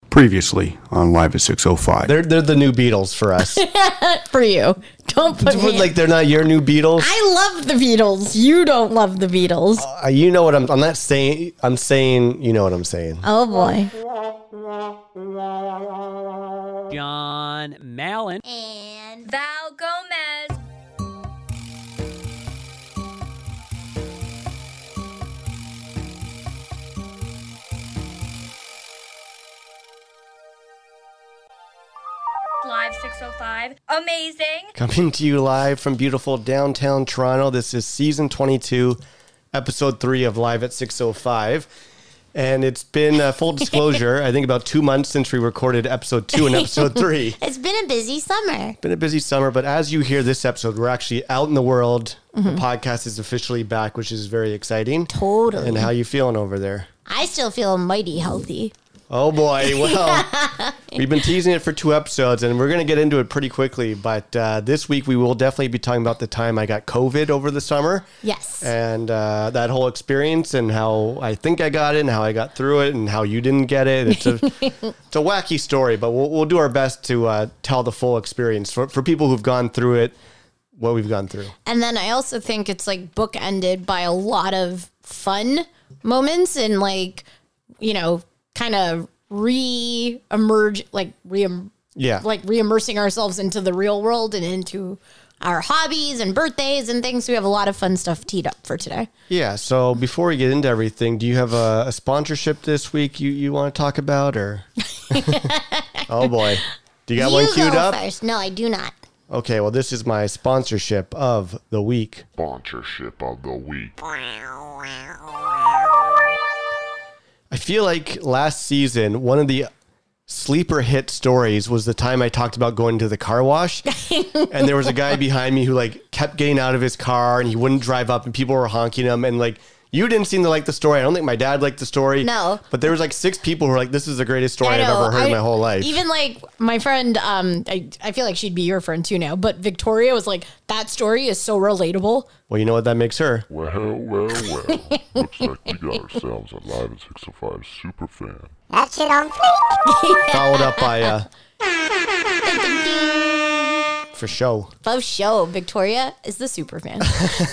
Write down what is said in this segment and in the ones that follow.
Previously on Live at 605. They're the new Beatles for us. For you. Don't put me Like they're not your new Beatles. I love the Beatles. You don't love the Beatles. You know what I'm not saying. I'm saying you know what I'm saying. Oh boy. John Mallon and Val Gomez. Live 605. Amazing. Coming to you live from beautiful downtown Toronto. This is season 22, episode 3 of Live at 605. And it's been, full disclosure, I think about 2 months since we recorded episode 2 and episode 3. It's been a busy summer. Been a busy summer, but as you hear this episode, we're actually out in the world. The podcast is officially back, which is very exciting. Totally. And how you feeling over there? I still feel mighty healthy. Oh boy, well, we've been teasing it for 2 episodes and we're going to get into it pretty quickly. But this week we will definitely be talking about the time I got COVID over the summer. Yes. And that whole experience and how I think I got it and how I got through it and how you didn't get it. It's a wacky story, but we'll do our best to tell the full experience for people who've gone through it, what we've gone through. And then I also think it's like bookended by a lot of fun moments and like, you know, kind of re-immersing ourselves into the real world and into our hobbies and birthdays and things. We have a lot of fun stuff teed up for today. Yeah. So before we get into everything, do you have a sponsorship this week you want to talk about or? Oh boy. Do you got one queued up? First. No, I do not. Okay. Well, this is my sponsorship of the week. I feel like last season, one of the sleeper hit stories was the time I talked about going to the car wash. And there was a guy behind me who like kept getting out of his car and he wouldn't drive up and people were honking him. And like, you didn't seem to like the story. I don't think my dad liked the story. No. But there was like 6 people who were like, this is the greatest story I've ever heard in my whole life. Even like my friend, I feel like she'd be your friend too now, but Victoria was like, that story is so relatable. Well, you know what that makes her? Well. Looks like we got ourselves a Live at 605 super fan. That shit on fleek. Followed up by, for show. Love show. Victoria is the super fan.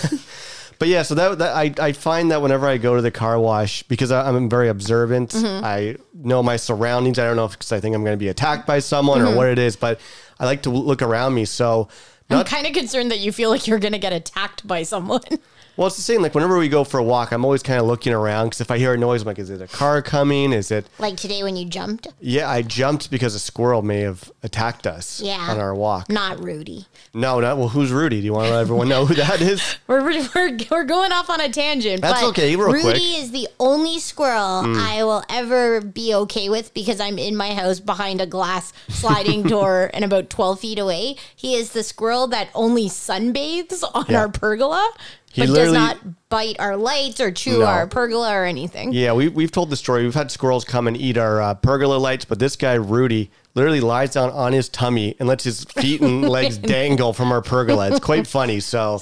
But yeah, so that I find that whenever I go to the car wash, because I'm very observant, I know my surroundings. I don't know if because I think I'm going to be attacked by someone or what it is, but I like to look around me. So I'm kind of concerned that you feel like you're going to get attacked by someone. Well, it's the same. Like whenever we go for a walk, I'm always kind of looking around because if I hear a noise, I'm like, is it a car coming? Is it Like today when you jumped? Yeah, I jumped because a squirrel may have attacked us on our walk. Not Rudy. No, not well. Who's Rudy? Do you want to let everyone know who that is? We're going off on a tangent. That's but okay. Real Rudy quick. is the only squirrel I will ever be okay with because I'm in my house behind a glass sliding door and about 12 feet away. He is the squirrel that only sunbathes on our pergola, but does not bite our lights or chew our pergola or anything. Yeah, we've told the story. We've had squirrels come and eat our pergola lights, but this guy, Rudy, literally lies down on his tummy and lets his feet and legs dangle from our pergola. It's quite funny. So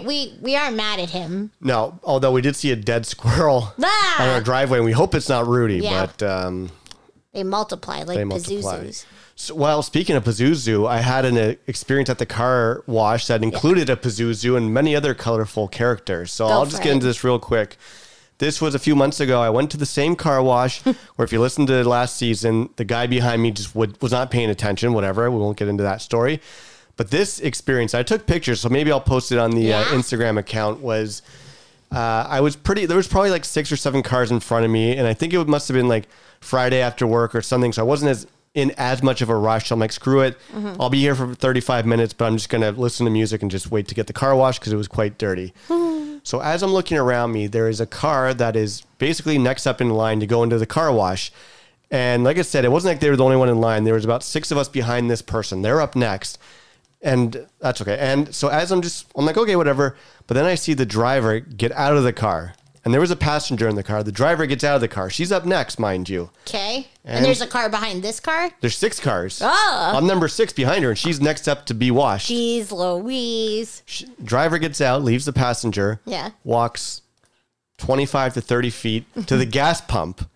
we aren't mad at him. No, although we did see a dead squirrel on our driveway, and we hope it's not Rudy, Yeah. but They multiply like Pazuzus. So, well, speaking of Pazuzu, I had an experience at the car wash that included a Pazuzu and many other colorful characters. So I'll just get into this real quick. This was a few months ago. I went to the same car wash where if you listen to last season, the guy behind me just was not paying attention, whatever. We won't get into that story. But this experience, I took pictures, so maybe I'll post it on the Instagram account, was there was probably like 6 or 7 cars in front of me. And I think it must have been like Friday after work or something. So I wasn't in as much of a rush. So I'm like, screw it. I'll be here for 35 minutes, but I'm just going to listen to music and just wait to get the car washed because it was quite dirty. So as I'm looking around me, there is a car that is basically next up in line to go into the car wash. And like I said, it wasn't like they were the only one in line. There was about 6 of us behind this person. They're up next. And that's okay. And so as I'm like, okay, whatever. But then I see the driver get out of the car. And there was a passenger in the car. The driver gets out of the car. She's up next, mind you. Okay. And there's a car behind this car? There's 6 cars. Oh. I'm number 6 behind her, and she's next up to be washed. Jeez Louise. Driver gets out, leaves the passenger. Yeah. Walks 25 to 30 feet to the gas pump.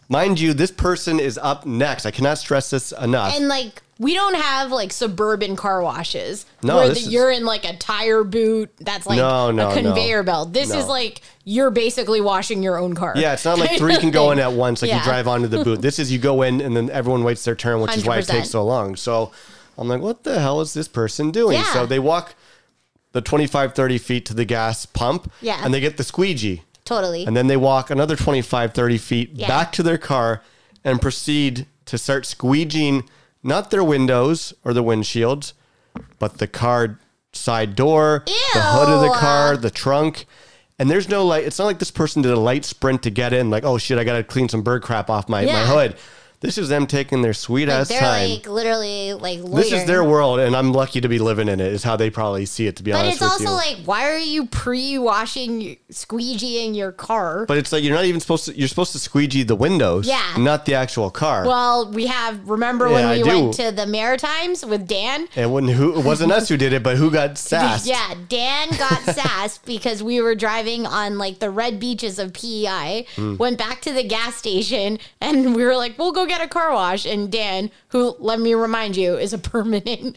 mind you, this person is up next. I cannot stress this enough. And like, we don't have like suburban car washes No, where this is- you're in like a tire boot that's like No, a conveyor belt. This No. is like you're basically washing your own car. Yeah, it's not like three can go in at once, like you Yeah. drive onto the boot. This is you go in and then everyone waits their turn, which is why it 100%. takes so long. So I'm like, what the hell is this person doing? Yeah. So they walk the 25, 30 feet to the gas pump Yeah. and they get the squeegee. Totally. And then they walk another 25, 30 feet Yeah. back to their car and proceed to start squeegeeing not their windows or the windshields, but the car side door, the hood of the car, the trunk. And there's no light. It's not like this person did a light sprint to get in, like, oh shit, I got to clean some bird crap off my hood. This is them taking their sweet ass they're time. like literally like This is loitering. their world, and I'm lucky to be living in it, is how they probably see it, to be But honest it's with also you. like, why are you pre-washing, squeegeeing your car? But it's like you're not even supposed to, you're supposed to squeegee the windows, Yeah. not the actual car. Well, remember Yeah, when I we do. went to the Maritimes with Dan? And when it wasn't us who did it, but who got sassed? Yeah, Dan got sassed because we were driving on like the red beaches of PEI, went back to the gas station, and we were like, we'll go get a car wash. And Dan, who, let me remind you, is a permanent,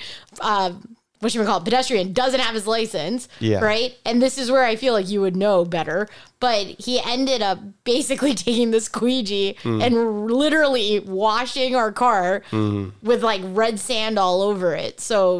pedestrian, doesn't have his license, Yeah. right? And this is where I feel like you would know better. But he ended up basically taking the squeegee and literally washing our car with like red sand all over it. So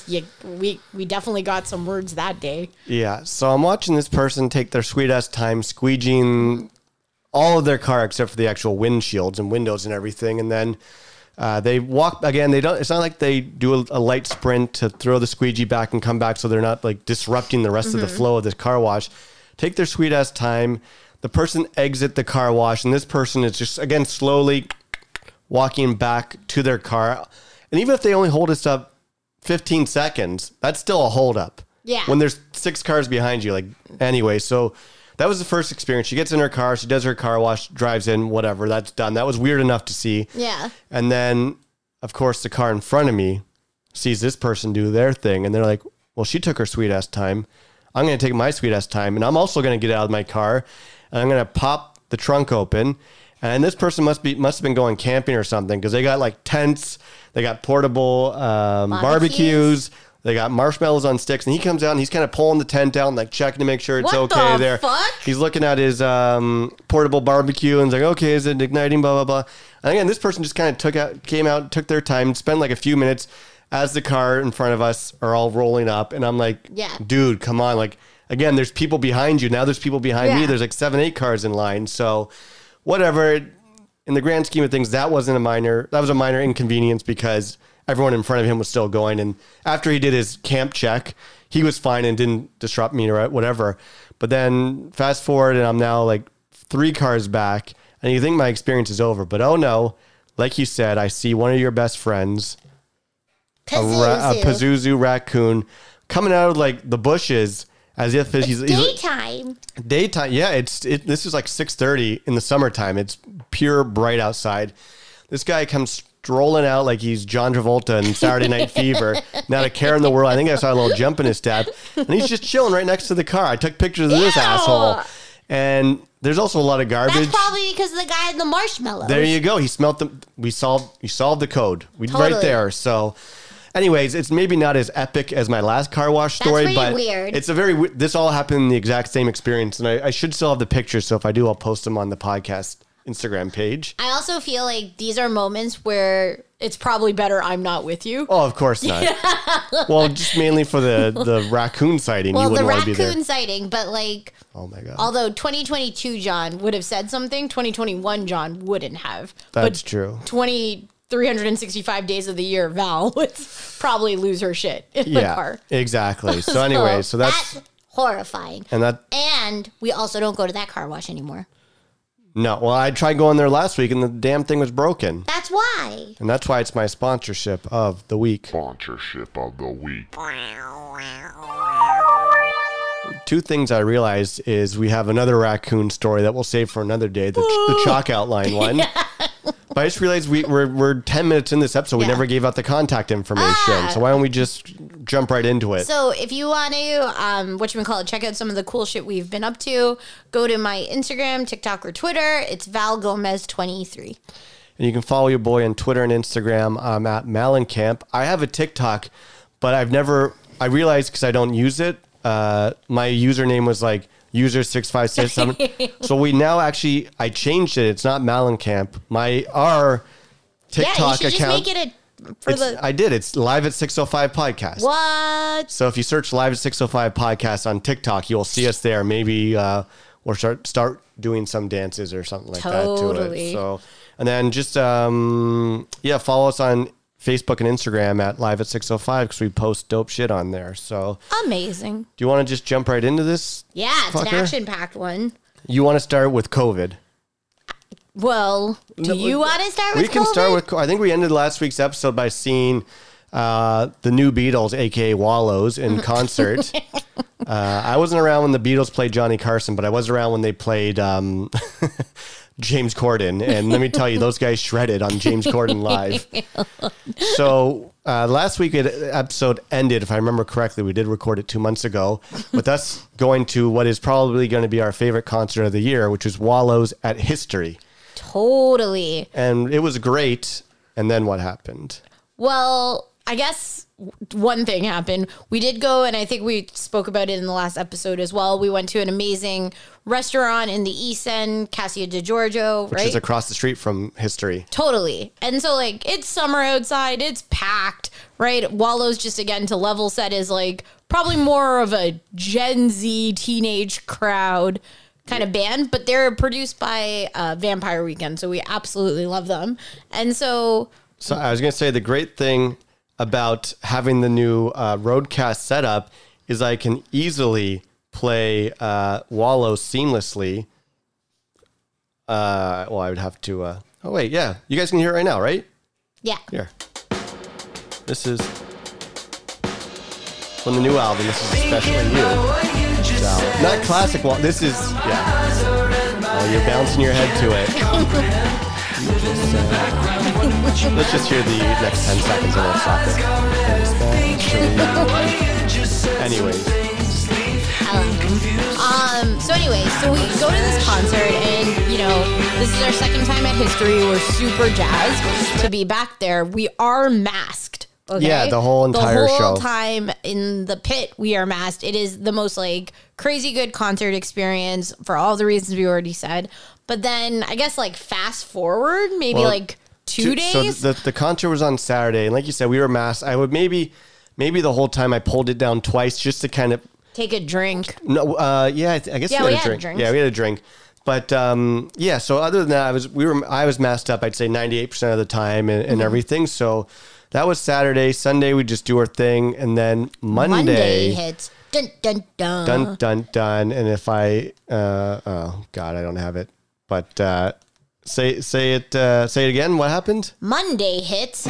we definitely got some words that day. Yeah. So I'm watching this person take their sweet ass time squeegeeing all of their car except for the actual windshields and windows and everything. And then they walk again. It's not like they do a light sprint to throw the squeegee back and come back, so they're not like disrupting the rest of the flow of this car wash. Take their sweet ass time. The person exit the car wash, and this person is just again slowly walking back to their car. And even if they only hold us up 15 seconds, that's still a hold up. Yeah. When there's 6 cars behind you, like anyway. So that was the first experience. She gets in her car, she does her car wash, drives in, whatever. That's done. That was weird enough to see. Yeah. And then, of course, the car in front of me sees this person do their thing, and they're like, well, she took her sweet ass time. I'm going to take my sweet ass time, and I'm also going to get out of my car, and I'm going to pop the trunk open. And this person must have been going camping or something, because they got like tents, they got portable barbecues, they got marshmallows on sticks, and he comes out and he's kind of pulling the tent out and like checking to make sure it's What okay the there. fuck? He's looking at his portable barbecue and he's like, okay, is it igniting? Blah blah blah. And again, this person just kind of came out, took their time, spent like a few minutes as the car in front of us are all rolling up, and I'm like, Yeah. dude, come on, like. Again, there's people behind you. Now there's people behind me. Yeah. There's like 7, 8 cars in line. So whatever. In the grand scheme of things, that was a minor inconvenience because everyone in front of him was still going. And after he did his camp check, he was fine and didn't disrupt me or whatever. But then fast forward and I'm now like 3 cars back and you think my experience is over. But oh no, like you said, I see one of your best friends, a Pazuzu raccoon, coming out of like the bushes as if he's Daytime. daytime. Yeah, this is like 6:30 in the summertime. It's pure bright outside. This guy comes strolling out like he's John Travolta in Saturday Night Fever. Not a care in the world. I think I saw a little jump in his step. And he's just chilling right next to the car. I took pictures of this Ew. asshole. And there's also a lot of garbage. That's probably because the guy had the marshmallows. There you go. He smelt them. We solved the code. Right Totally. there. So anyways, it's maybe not as epic as my last car wash story, pretty but weird. it's this all happened in the exact same experience. And I should still have the pictures. So if I do, I'll post them on the podcast Instagram page. I also feel like these are moments where it's probably better I'm not with you. Oh, of course not. Well, just mainly for the raccoon sighting. You Well, the wouldn't want to be there. raccoon sighting, but like, Oh my God. although 2022 John would have said something, 2021 John wouldn't have. That's but true. 365 days of the year, Val would probably lose her shit in the Yeah, car. exactly. So anyway, so that's horrifying. and we also don't go to that car wash anymore. no. Well, I tried going there last week and the damn thing was broken. That's why. And that's why it's my sponsorship of the week. Sponsorship of the week. 2 things I realized is we have another raccoon story that we'll save for another day, the chalk outline one. But But I just realized we're 10 minutes in this episode. We Yeah. never gave out the contact information. So why don't we just jump right into it? So if you want to, check out some of the cool shit we've been up to, go to my Instagram, TikTok, or Twitter. It's Val Gomez 23. And you can follow your boy on Twitter and Instagram at Malencamp. I have a TikTok, but I realized because I don't use it, my username was like user6567. So we now I changed it. It's not Malencamp. Our TikTok you should account. just make it I did. It's Live at 605 Podcast. What? So if you search Live at 605 Podcast on TikTok, you'll see us there. Maybe we'll start doing some dances or something like that to it. So, and then just follow us on Facebook and Instagram at Live at 605 because we post dope shit on there. So Amazing. do you want to just jump right into this? Yeah, it's an action-packed one. You want to start with COVID? Well, do you want to start with We can COVID? start with. I think we ended last week's episode by seeing the new Beatles, aka Wallows, in concert. I wasn't around when the Beatles played Johnny Carson, but I was around when they played James Corden, and let me tell you, those guys shredded on James Corden live. So last week episode ended, if I remember correctly. We did record it 2 months ago, with us going to what is probably going to be our favorite concert of the year, which was Wallows at History. Totally. And it was great. And then what happened? Well, I guess one thing happened. We did go, and I think we spoke about it in the last episode as well. We went to an amazing restaurant in the East End, Cassia di Giorgio, Which is across the street from History. Totally. And so, like, it's summer outside, it's packed, right? Wallows, just again to level set, is like probably more of a Gen Z teenage crowd kind of band, but they're produced by Vampire Weekend, so we absolutely love them. And so I was going to say the great thing about having the new Roadcast setup is I can easily play Wallows seamlessly. Well, I would have to. Oh wait, yeah, you guys can hear it right now, right? yeah. Here. This is from the new album. This is especially you. Not classic Wallows. This is Oh, you're bouncing your head to it. Let's just hear the next 10 seconds and we'll stop it. Anyways. So we go to this concert, and this is our second time at History. We're super jazzed to be back there. We are masked. Okay? Yeah, the whole entire show. The whole show. time in the pit, we are masked. It is the most crazy good concert experience for all the reasons we already said. But then I guess fast forward, maybe 2 days. So the concert was on Saturday, and like you said, we were masked. I would maybe the whole time I pulled it down twice just to kind of take a drink. No, I guess we had a drink. Drinks. Yeah, we had a drink. But so other than that, I was masked up. I'd say 98% of the time and everything. So that was Saturday. Sunday we just do our thing, and then Monday hits. Dun dun dun. Dun dun dun. And if I oh God, I don't have it. But say it again. What happened? Monday hits.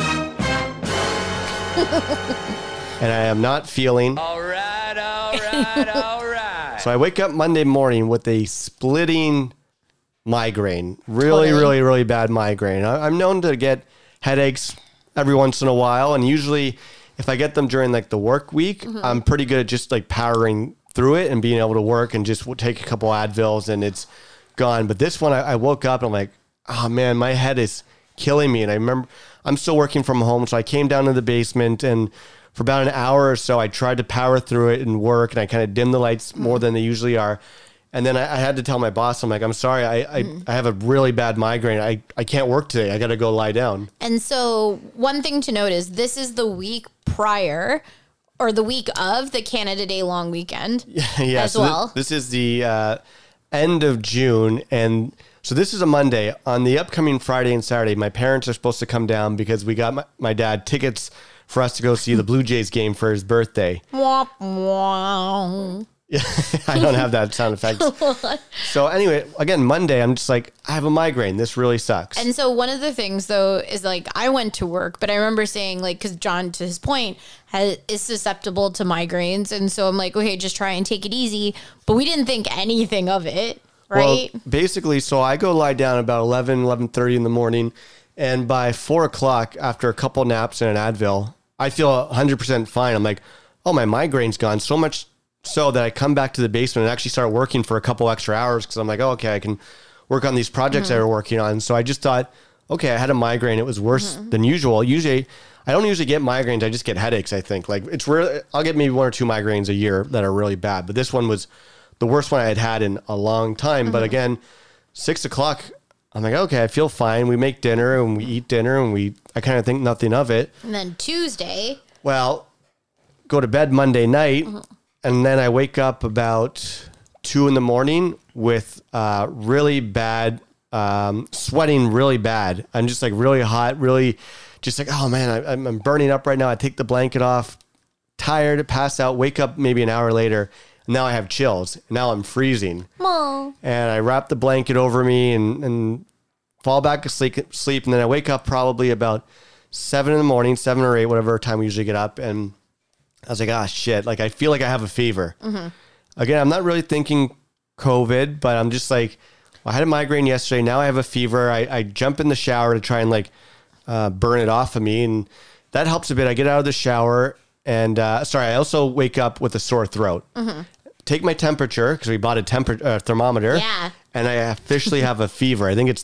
And I am not feeling. All right. So I wake up Monday morning with a splitting migraine. Really, Totally. really, really bad migraine. I'm known to get headaches every once in a while. And usually if I get them during the work week, I'm pretty good at just powering through it and being able to work and just take a couple Advils and it's gone. But this one, I woke up and I'm like, oh man, my head is killing me. And I remember I'm still working from home. So I came down to the basement, and for about an hour or so, I tried to power through it and work, and I kind of dimmed the lights more than they usually are. And then I had to tell my boss, I'm like, I'm sorry, I have a really bad migraine. I can't work today. I got to go lie down. And so one thing to note is this is the week prior or the week of the Canada Day long weekend as so well. This is the end of June. And so this is a Monday. On the upcoming Friday and Saturday, my parents are supposed to come down because we got my dad tickets for us to go see the Blue Jays game for his birthday. Womp womp. I don't have that sound effect. So anyway, again, Monday, I'm just like, I have a migraine. This really sucks. And so one of the things though is I went to work, but I remember saying because John, to his point, is susceptible to migraines. And so I'm like, okay, just try and take it easy. But we didn't think anything of it, right? Well, basically, so I go lie down about 11:30 in the morning. And by 4 o'clock, after a couple naps and an Advil, I feel 100% fine. I'm like, oh, my migraine's gone. So much so that I come back to the basement and actually start working for a couple extra hours because I'm like, oh, okay, I can work on these projects I were working on. So I just thought, okay, I had a migraine. It was worse than usual. Usually, I don't usually get migraines. I just get headaches, I think. Like, it's rare. I'll get maybe 1 or 2 migraines a year that are really bad. But this one was the worst one I had in a long time. But again, 6 o'clock, I'm like, okay, I feel fine. We make dinner and we eat dinner and I kind of think nothing of it. And then Tuesday. Well, go to bed Monday night. And then I wake up about 2 a.m. with really bad, sweating really bad. I'm just like really hot, really just like, oh man, I'm burning up right now. I take the blanket off, tired, pass out, wake up maybe an hour later. And now I have chills. Now I'm freezing. Mom. And I wrap the blanket over me and fall back asleep. And then I wake up probably about 7 a.m, 7 or 8, whatever time we usually get up. And I was like, ah, shit. Like, I feel like I have a fever. Again, I'm not really thinking COVID, but I'm just like, well, I had a migraine yesterday. Now I have a fever. I jump in the shower to try and like burn it off of me. And that helps a bit. I get out of the shower and I also wake up with a sore throat. Take my temperature because we bought a thermometer. Yeah. And I officially have a fever. I think it's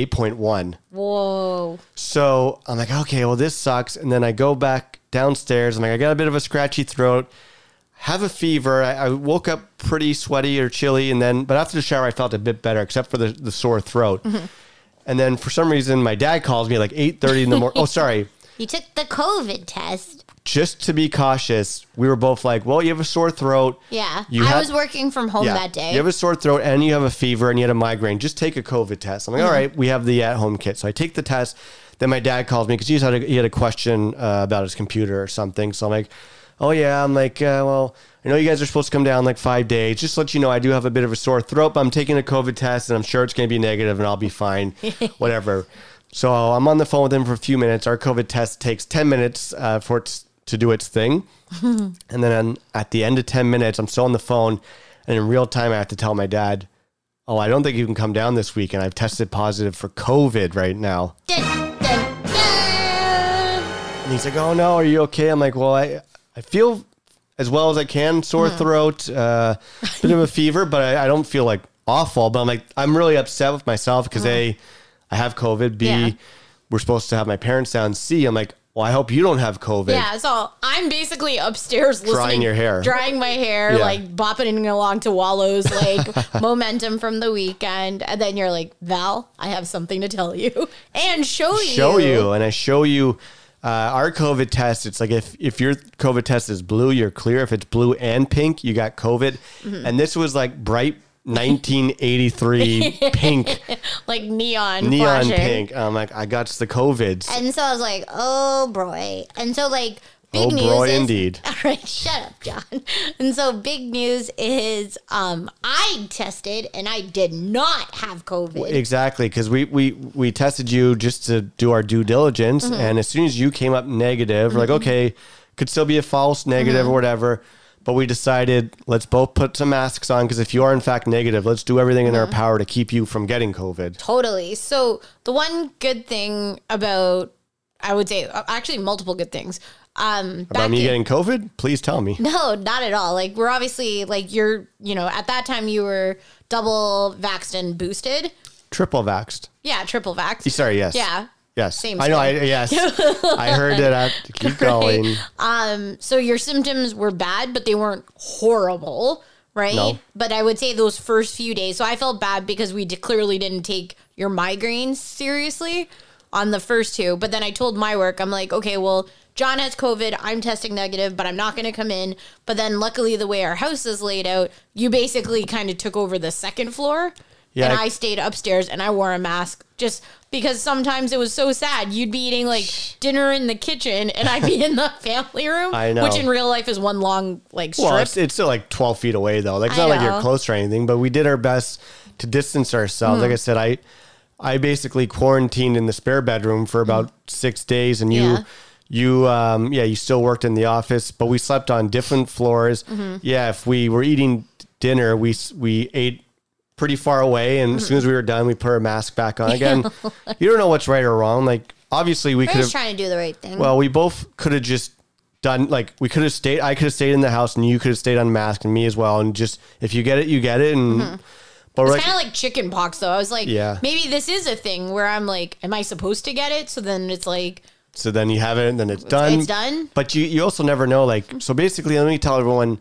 38.1. Whoa. So I'm like, okay, well, this sucks. And then I go back downstairs. I'm like, I got a bit of a scratchy throat, have a fever. I woke up pretty sweaty or chilly. But after the shower, I felt a bit better, except for the sore throat. And then for some reason, my dad calls me like 8:30 in the morning. Oh, sorry. You took the COVID test. Just to be cautious, we were both like, well, you have a sore throat. Yeah. I was working from home that day. You have a sore throat and you have a fever and you had a migraine. Just take a COVID test. I'm like, all right, we have the at-home kit. So I take the test. Then my dad calls me because he had a question about his computer or something. So I'm like, oh, yeah. I'm like, well, I know you guys are supposed to come down like 5 days. Just to let you know, I do have a bit of a sore throat, but I'm taking a COVID test and I'm sure it's going to be negative and I'll be fine. Whatever. So I'm on the phone with him for a few minutes. Our COVID test takes 10 minutes for it to do its thing. And then at the end of 10 minutes, I'm still on the phone. And in real time, I have to tell my dad, oh, I don't think you can come down this week. And I've tested positive for COVID right now. Dun, dun, dun. And he's like, oh, no, are you okay? I'm like, well, I feel as well as I can. Sore throat, bit of a fever, but I don't feel like awful. But I'm like, I'm really upset with myself because A, I have COVID. B, we're supposed to have my parents down. C, I'm like, well, I hope you don't have COVID. Yeah, so I'm basically upstairs listening. Drying your hair. Drying my hair, like bopping along to Wallows, like momentum from the weekend. And then you're like, Val, I have something to tell you and show you. And I show you our COVID test. It's like if your COVID test is blue, you're clear. If it's blue and pink, you got COVID. And this was like bright 1983 pink, like neon flashing. Pink. I'm like, I got the COVIDs. And so I was like, oh boy. And so like big news boy, is, indeed. All right, shut up, John. And so big news is I tested and I did not have COVID. Exactly, because we tested you just to do our due diligence, and as soon as you came up negative, we're like, okay, could still be a false negative or whatever. But we decided, let's both put some masks on because if you are in fact negative, let's do everything in our power to keep you from getting COVID. Totally. So the one good thing about, I would say, actually multiple good things. About me getting COVID? Please tell me. No, not at all. Like, we're obviously, like, at that time you were double vaxxed and boosted. Triple vaxxed. Yeah, triple vaxxed. Sorry, yes. Yeah. Yes. Same I know. Yes. I heard it. Keep going. So your symptoms were bad, but they weren't horrible, right? No. But I would say those first few days. So I felt bad because we clearly didn't take your migraines seriously on the first two. But then I told my work, I'm like, okay, well, John has COVID. I'm testing negative, but I'm not going to come in. But then luckily the way our house is laid out, you basically kind of took over the second floor. Yeah, and I stayed upstairs and I wore a mask just because sometimes it was so sad. You'd be eating like dinner in the kitchen and I'd be in the family room. I know. Which in real life is one long like strip. Well, it's still like 12 feet away though. Like, it's not like you're close or anything, but we did our best to distance ourselves. Like I said, I basically quarantined in the spare bedroom for about 6 days, and you still worked in the office, but we slept on different floors. Yeah, if we were eating dinner, we ate pretty far away. And as soon as we were done, we put our mask back on again. You don't know what's right or wrong. Like, obviously we We're could just have, trying to do the right thing. well, we both could have just done, like, we could have stayed, I could have stayed in the house and you could have stayed unmasked and me as well. And just, if you get it, you get it. And, but we're It's kind of like chicken pox, though. I was like, Yeah. maybe this is a thing where I'm like, am I supposed to get it? So then it's like, so then you have it and then it's done. It's done. But you also never know. Like, so basically, let me tell everyone,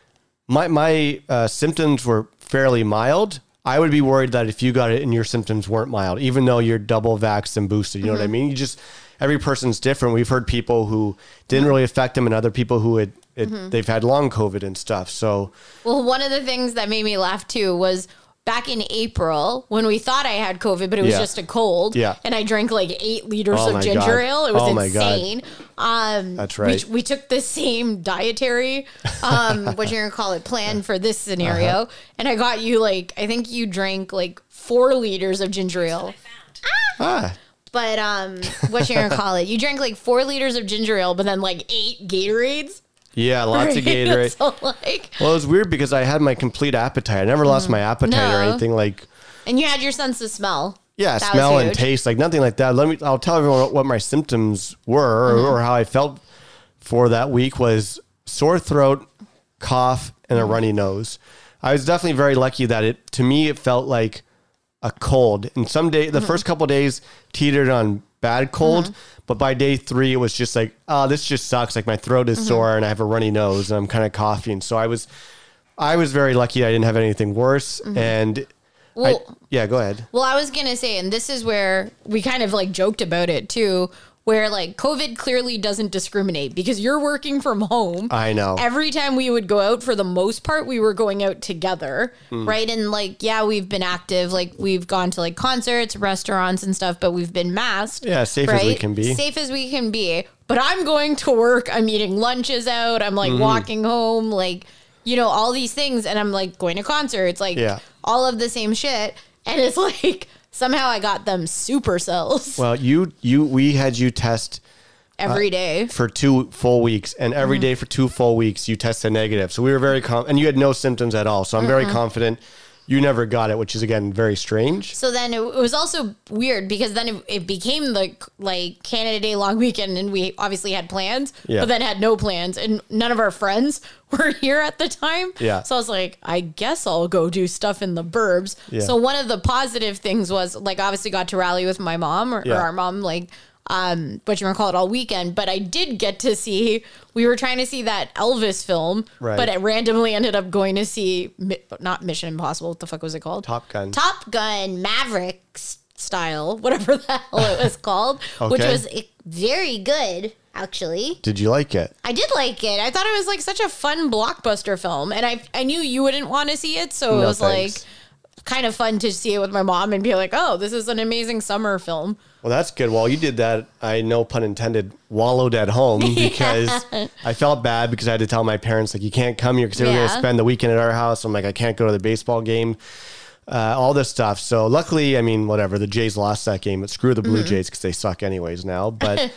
my symptoms were fairly mild. I would be worried that if you got it and your symptoms weren't mild, even though you're double vaxxed and boosted, you know what I mean? You just, every person's different. We've heard people who didn't really affect them and other people who had, they've had long COVID and stuff. So, well, one of the things that made me laugh too was back in April when we thought I had COVID, but it was Yeah. just a cold. Yeah. And I drank like 8 liters Oh of my ginger God. ale. It was Oh my God. insane. That's right. We took the same dietary, what you're gonna call it, plan for this scenario. And I got you like, I think you drank like 4 liters of ginger ale. But what you're gonna call it? You drank like 4 liters of ginger ale, but then like 8 Gatorades. yeah, lots of Gatorade. So like, Well, it was weird because I had my complete appetite. I never lost my appetite or No. anything. Like, and you had your sense of smell. yeah, That was smell and huge. taste, like nothing like that. I'll tell everyone what my symptoms were or how I felt for that week was sore throat, cough, and a runny nose. I was definitely very lucky that to me, it felt like a cold. And the first couple of days teetered on bad cold, but by day 3, it was just like, oh, this just sucks. Like my throat is sore and I have a runny nose and I'm kind of coughing. So I was very lucky I didn't have anything worse. And Well, yeah, go ahead. Well, I was going to say, and this is where we kind of like joked about it too, where like COVID clearly doesn't discriminate because you're working from home. I know. Every time we would go out, for the most part, we were going out together, right? And like, yeah, we've been active. Like we've gone to like concerts, restaurants and stuff, but we've been masked. Yeah, safe as we can be. Safe as we can be. But I'm going to work. I'm eating lunches out. I'm like walking home, like, you know, all these things. And I'm like going to concerts, like Yeah. all of the same shit. And it's like, somehow I got them supercells Well, we had you test every day. for 2 full weeks, and every day for 2 full weeks you tested negative. So we were very and you had no symptoms at all. So I'm very confident you never got it, which is again very strange. So then it was also weird because then it became the like Canada Day long weekend and we obviously had plans, Yeah. but then had no plans and none of our friends were here at the time. Yeah. So I was like, I guess I'll go do stuff in the burbs. Yeah. So one of the positive things was like obviously got to rally with my mom or Yeah. our mom, like what you want to call it all weekend. But I did get to see, we were trying to see that Elvis film, Right. but it randomly ended up going to see, not Mission Impossible, what the fuck was it called? Top Gun. Top Gun Maverick style, whatever the hell it was called, which Okay. was very good, actually. Did you like it? I did like it. I thought it was like such a fun blockbuster film, and I knew you wouldn't want to see it, so it No, was thanks. like kind of fun to see it with my mom and be like, oh, this is an amazing summer film. Well, that's good. Well, you did that, I no pun intended, wallowed at home because I felt bad because I had to tell my parents, like, you can't come here because they were going to Yeah. spend the weekend at our house. I'm like, I can't go to the baseball game, all this stuff. So luckily, I mean, whatever, the Jays lost that game, but screw the Blue Jays because they suck anyways now. But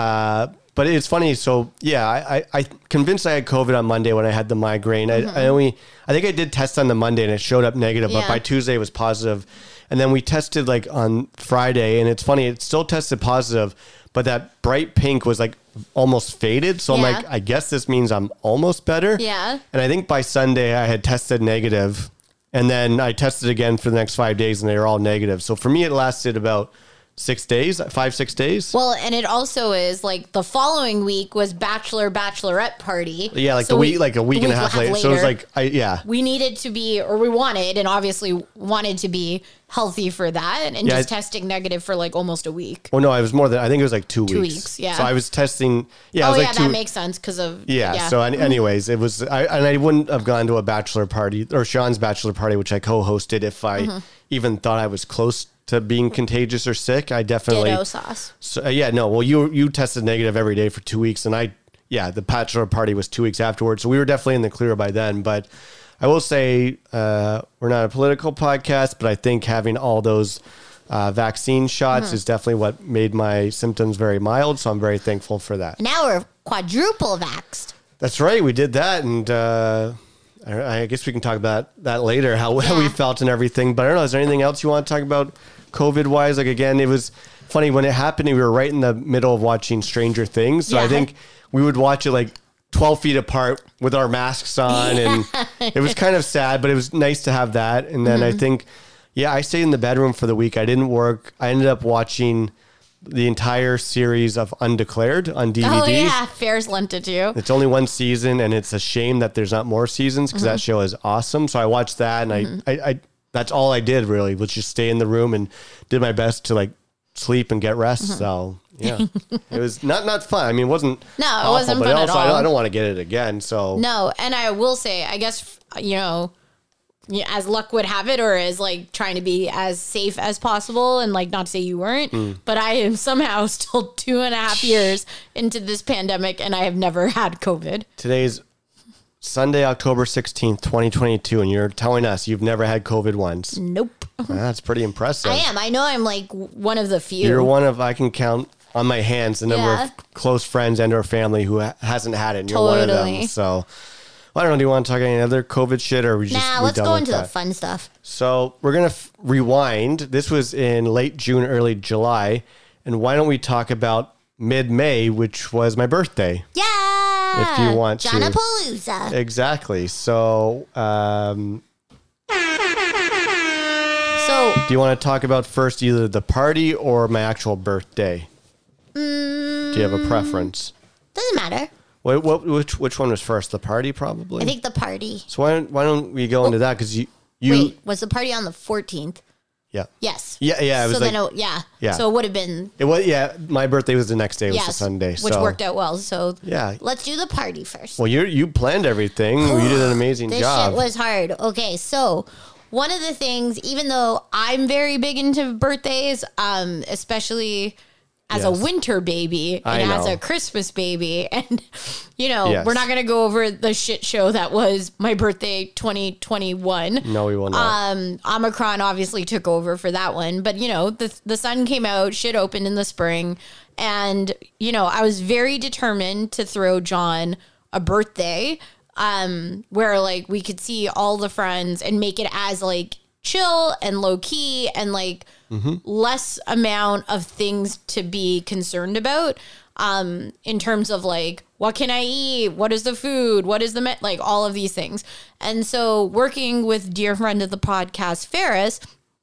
but it's funny. So yeah, I convinced I had COVID on Monday when I had the migraine. I think I did test on the Monday and it showed up negative, but Yeah. by Tuesday it was positive. And then we tested like on Friday, and it's funny, it still tested positive, but that bright pink was like almost faded. So I'm Yeah. like, I guess this means I'm almost better. Yeah. And I think by Sunday I had tested negative, and then I tested again for the next 5 days and they were all negative. So for me, it lasted about 6 days, 5-6 days. Well, and it also is like the following week was bachelorette party. Yeah, like So a week and a half later. So it was like, we needed to be, or we wanted, and obviously wanted to be healthy for that, and Yeah, just testing negative for like almost a week. well, no, it was more than, I think it was like 2 weeks. 2 weeks, yeah. So I was testing, yeah, it Oh was yeah, like that makes sense because of Yeah. So, anyways, it was, I wouldn't have gone to a bachelor party or Sean's bachelor party, which I co-hosted, if I even thought I was close to being contagious or sick. I definitely. ditto sauce. So, yeah, no. Well, you tested negative every day for 2 weeks, and the bachelor party was 2 weeks afterwards. So we were definitely in the clear by then. But I will say, we're not a political podcast, but I think having all those vaccine shots is definitely what made my symptoms very mild. So I'm very thankful for that. Now we're quadruple vaxxed. That's right. We did that. And I guess we can talk about that later, how we felt and everything. But I don't know, is there anything else you want to talk about COVID-wise? Like, again, it was funny when it happened, we were right in the middle of watching Stranger Things. So I think we would watch it like 12 feet apart with our masks on. And it was kind of sad, but it was nice to have that. And then I think, I stayed in the bedroom for the week. I didn't work. I ended up watching the entire series of Undeclared on DVD. Oh, yeah. Ferris lent it to you. It's only one season, and it's a shame that there's not more seasons because that show is awesome. So I watched that, and I that's all I did really, was just stay in the room and did my best to like sleep and get rest. So yeah, it was not fun. I mean, it wasn't awful, wasn't but fun also at all. I don't want to get it again. So No, and I will say, I guess, as luck would have it, or as like trying to be as safe as possible, and like not to say you weren't, but I am somehow still 2.5 years into this pandemic, and I have never had COVID. Today's Sunday, October 16th, 2022, and you're telling us you've never had COVID once. Nope. That's pretty impressive. I am. I know I'm like one of the few. You're one of, I can count on my hands the number Yeah. of close friends and or family who hasn't had it. And you're one of them. Totally. So I don't know. Do you want to talk any other COVID shit, or we just Nah, we let's done go with into that? the fun stuff. So we're going to rewind. This was in late June, early July. And why don't we talk about mid-May, which was my birthday? Yeah. If you want to. Johnapalooza. Exactly. So So, do you want to talk about first either the party or my actual birthday? Do you have a preference? doesn't matter. Which one was first? The party, probably? I think the party. So why don't we go into that? Because you Wait, was the party on the 14th? yeah. Yes. Yeah, it was so like, then, Yeah. So it would have been, it was, my birthday was the next day. It was a yes, Sunday. which so. worked out well. So Yeah. let's do the party first. Well, you planned everything. You did an amazing This job. shit was hard. Okay, so one of the things, even though I'm very big into birthdays, especially as a Yes. winter baby I and as know. a Christmas baby, and Yes. we're not going to go over the shit show that was my birthday 2021. No, we will not. Omicron obviously took over for that one, but the sun came out, shit opened in the spring, and I was very determined to throw John a birthday where like we could see all the friends and make it as like chill and low key and like less amount of things to be concerned about in terms of like, what can I eat? What is the food? What is the like all of these things. And so working with dear friend of the podcast, Ferris,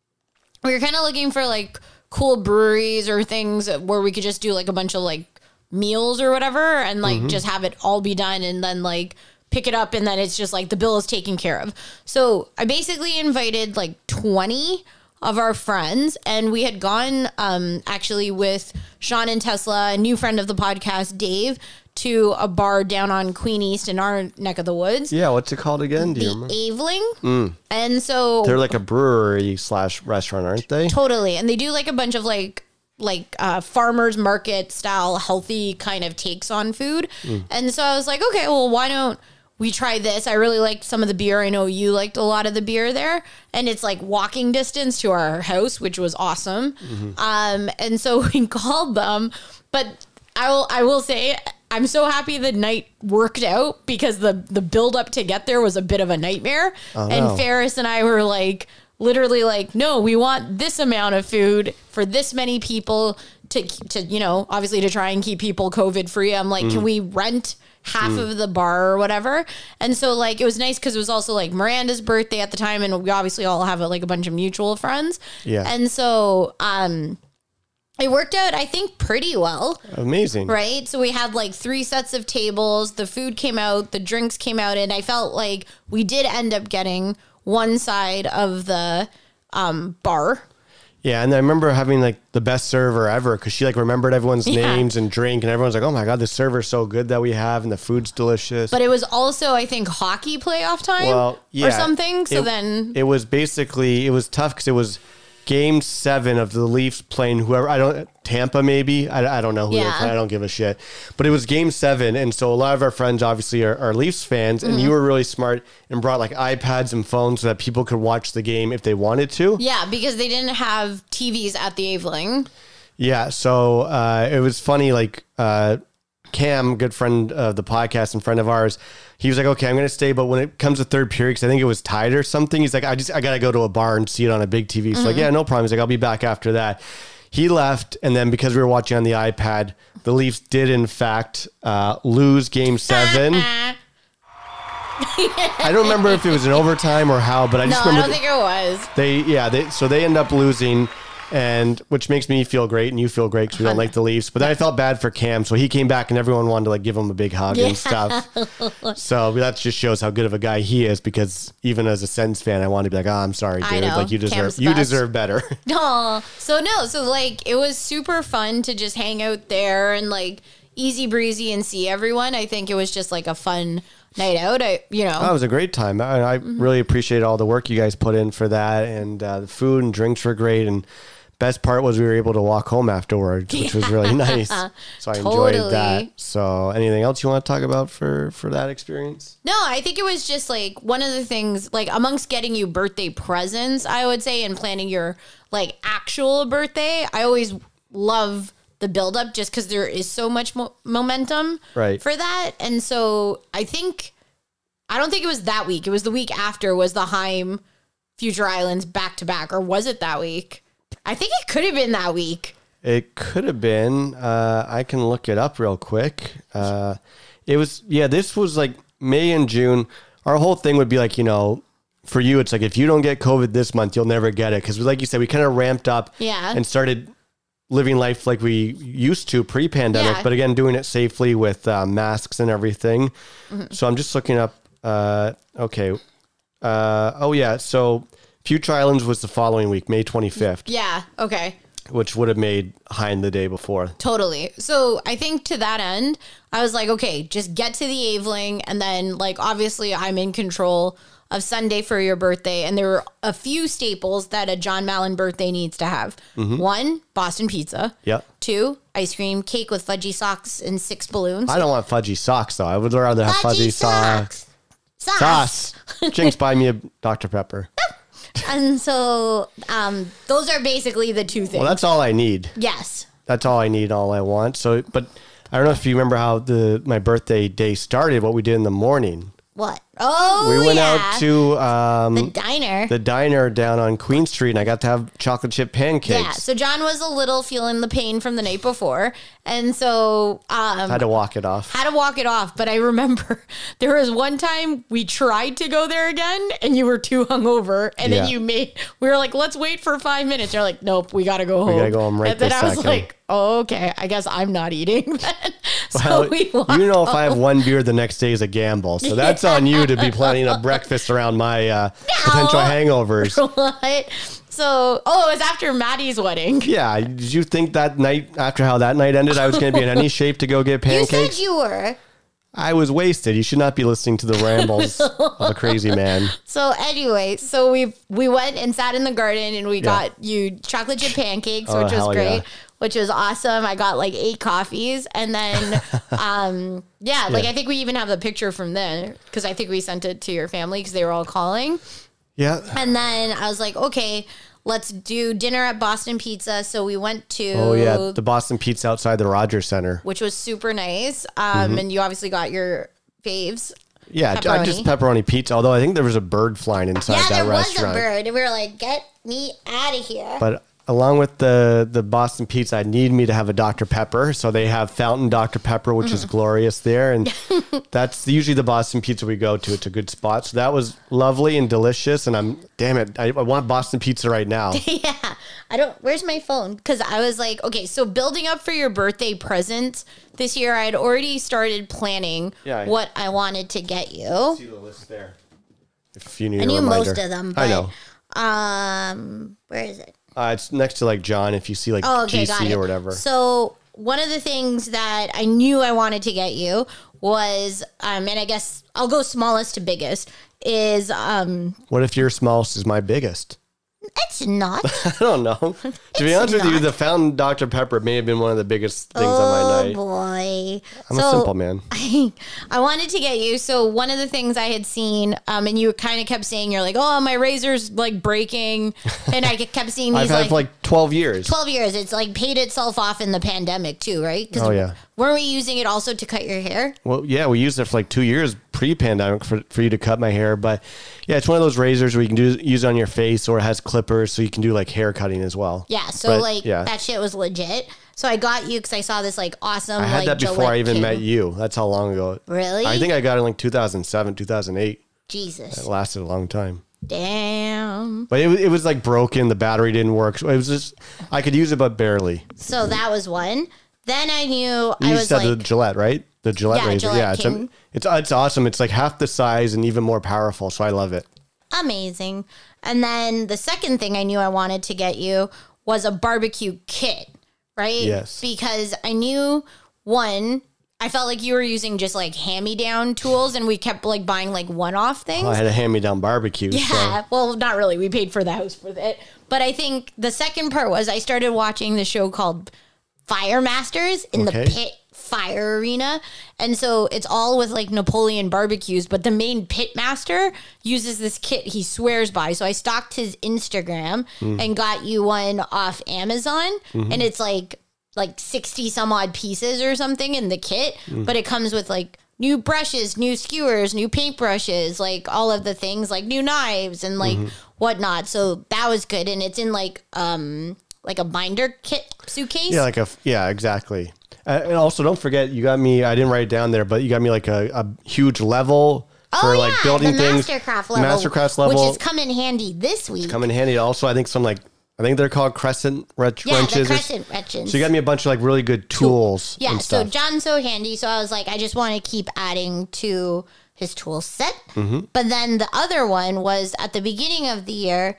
we were kind of looking for like cool breweries or things where we could just do like a bunch of like meals or whatever and like just have it all be done and then like pick it up and then it's just like the bill is taken care of. So I basically invited like 20 of our friends, and we had gone actually with Sean and Tesla, a new friend of the podcast, Dave, to a bar down on Queen East in our neck of the woods. Yeah, what's it called again? Do you The remember? Aveling. And so They're like a brewery / restaurant, aren't they? totally. And they do like a bunch of like farmers market style healthy kind of takes on food. And so I was like, okay, well, why don't we try this? I really liked some of the beer. I know you liked a lot of the beer there. And it's like walking distance to our house, which was awesome. And so we called them. But I will say, I'm so happy the night worked out because the build up to get there was a bit of a nightmare. And Ferris and I were like, literally like, no, we want this amount of food for this many people to obviously to try and keep people COVID free. I'm like, can we rent half of the bar or whatever? And so like, it was nice because it was also like Miranda's birthday at the time. And we obviously all have like a bunch of mutual friends. Yeah. And so, it worked out, I think, pretty well. Amazing. Right? So we had like 3 sets of tables. The food came out, the drinks came out, and I felt like we did end up getting one side of the bar. Yeah, and I remember having like the best server ever because she like remembered everyone's names and drink, and everyone's like, "Oh my god, the server's so good that we have, and the food's delicious." But it was also, I think, hockey playoff time or something. So then it was basically it was tough because it was Game 7 of the Leafs playing whoever, Tampa maybe. I don't know who they're playing. I don't give a shit. But it was Game 7, and so a lot of our friends obviously are Leafs fans, and you were really smart and brought like iPads and phones so that people could watch the game if they wanted to. yeah, because they didn't have TVs at the Aveling. Yeah, so it was funny. Like Cam, good friend of the podcast and friend of ours, he was like, okay, I'm going to stay. But when it comes to third period, because I think it was tied or something, he's like, I got to go to a bar and see it on a big TV. So like, yeah, no problem. He's like, I'll be back after that. He left. And then because we were watching on the iPad, the Leafs did in fact lose game 7. I don't remember if it was in overtime or how, but I just remember. I don't think it was. So they end up losing. And which makes me feel great and you feel great because we don't like the Leafs. But then I felt bad for Cam. So he came back and everyone wanted to like give him a big hug and stuff. So that just shows how good of a guy he is, because even as a Sens fan, I wanted to be like, oh, I'm sorry, dude. Like you deserve better. Oh, so like it was super fun to just hang out there and like easy breezy and see everyone. I think it was just like a fun night out. It was a great time. I really appreciate all the work you guys put in for that. And the food and drinks were great. And best part was we were able to walk home afterwards, which was really nice. So I enjoyed that. So anything else you want to talk about for that experience? No, I think it was just like one of the things, like amongst getting you birthday presents, I would say, and planning your like actual birthday, I always love the buildup just because there is so much momentum for that. And so I don't think it was that week. It was the week after was the Heim Future Islands back to back, or was it that week? I think it could have been that week. It could have been. I can look it up real quick. This was like May and June. Our whole thing would be like, for you, it's like, if you don't get COVID this month, you'll never get it. Because like you said, we kind of ramped up and started living life like we used to pre-pandemic, but again, doing it safely with masks and everything. So I'm just looking up. So Future Islands was the following week, May 25th. Yeah. Okay. Which would have made Hein the day before. Totally. So I think to that end, I was like, okay, just get to the Aveling. And then like, obviously I'm in control of Sunday for your birthday. And there were a few staples that a John Mallon birthday needs to have. 1, Boston pizza. Yep. 2, ice cream cake with fudgy socks and 6 balloons. I don't want fudgy socks though. I would rather have fudgy socks. Sauce. Jinx, buy me a Dr. Pepper. And so those are basically the two things. Well, that's all I need. Yes. That's all I need, all I want. So, but I don't know if you remember how my birthday day started, what we did in the morning. What? Oh, we went out to the diner down on Queen Street, and I got to have chocolate chip pancakes. Yeah, so John was a little feeling the pain from the night before, and so had to walk it off. But I remember there was one time we tried to go there again, and you were too hungover, and then we were like, let's wait for 5 minutes. You're like, nope, we got to go home. We got to go home right this second. And then I was like, oh, okay, I guess I'm not eating then. Well, if I have one beer the next day is a gamble. So that's on you to be planning a breakfast around my potential hangovers. What? So, it was after Maddie's wedding. Yeah. Did you think that night, after how that night ended, I was going to be in any shape to go get pancakes? You said you were. I was wasted. You should not be listening to the rambles of a crazy man. So anyway, we went and sat in the garden and we got you chocolate chip pancakes, which was great. Which was awesome. I got like 8 coffees. And then, I think we even have the picture from then because I think we sent it to your family because they were all calling. Yeah. And then I was like, okay, let's do dinner at Boston Pizza. So we went to... Oh, yeah. The Boston Pizza outside the Rogers Center. Which was super nice. And you obviously got your faves. Yeah, I just pepperoni pizza. Although I think there was a bird flying inside that restaurant. Yeah, there was a bird. And we were like, get me out of here. But... along with the Boston Pizza, I need me to have a Dr. Pepper. So they have fountain Dr. Pepper, which is glorious there. And that's usually the Boston Pizza we go to. It's a good spot. So that was lovely and delicious. And I want Boston Pizza right now. Yeah. Where's my phone? Because I was like, okay, so building up for your birthday presents this year, I had already started planning what I wanted to get you. See the list there. If you need I knew most of them. But, I know. Where is it? It's next to like John, if you see like GC or whatever. So one of the things that I knew I wanted to get you was, and I guess I'll go smallest to biggest, is... what if your smallest is my biggest? It's not. I don't know. To be honest with you, the fountain Dr. Pepper may have been one of the biggest things on my night. Oh, boy. I'm a simple man. I wanted to get you. So one of the things I had seen, and you kind of kept saying, you're like, oh, my razor's like breaking. And I kept seeing these I've had like 12 years. 12 years. It's like paid itself off in the pandemic too, right? 'Cause Oh, yeah. weren't we using it also to cut your hair? Well, yeah, we used it for like 2 years pre-pandemic for you to cut my hair. But yeah, it's one of those razors where you can use it on your face, or it has clippers, so you can do like hair cutting as well. Yeah. So But, like yeah. that shit was legit. So I got you because I saw this like awesome. I had like, that before Gillette I even King. met you. That's how long ago. Really? I think I got it in like 2007, 2008. Jesus. It lasted a long time. Damn. But it was like broken. The battery didn't work. So it was just, I could use it, but barely. So that was one. Then I knew You I used was to have like, the Gillette, right? The Gillette Yeah, razor. Gillette Yeah, King. it's awesome. It's like half the size and even more powerful. So I love it. amazing. And then the second thing I knew I wanted to get you was a barbecue kit, right? Yes. Because I knew one, I felt like you were using just like hand-me-down tools and we kept like buying like one-off things. I had a hand-me-down barbecue. Yeah, well, not really. We paid for the house for it. But I think the second part was I started watching the show called Fire Masters in Okay. the pit fire arena. And so it's all with like Napoleon barbecues, but the main pit master uses this kit he swears by. So I stalked his Instagram and got you one off Amazon. And it's like 60 some odd pieces or something in the kit, but it comes with like new brushes, new skewers, new paintbrushes, like all of the things, like new knives and like whatnot. So that was good. And it's in like a binder kit suitcase. Yeah, exactly. And also, don't forget, you got me, I didn't write it down there, but you got me like a huge level for like building the things. Mastercraft level. Mastercraft level. Which is come in handy this week. Come in handy. Also, I think I think they're called crescent wrenches. the crescent wrenches. So you got me a bunch of like really good tools. Yeah, and so stuff. John's so handy. So I was like, I just want to keep adding to his tool set. Mm-hmm. But then the other one was at the beginning of the year,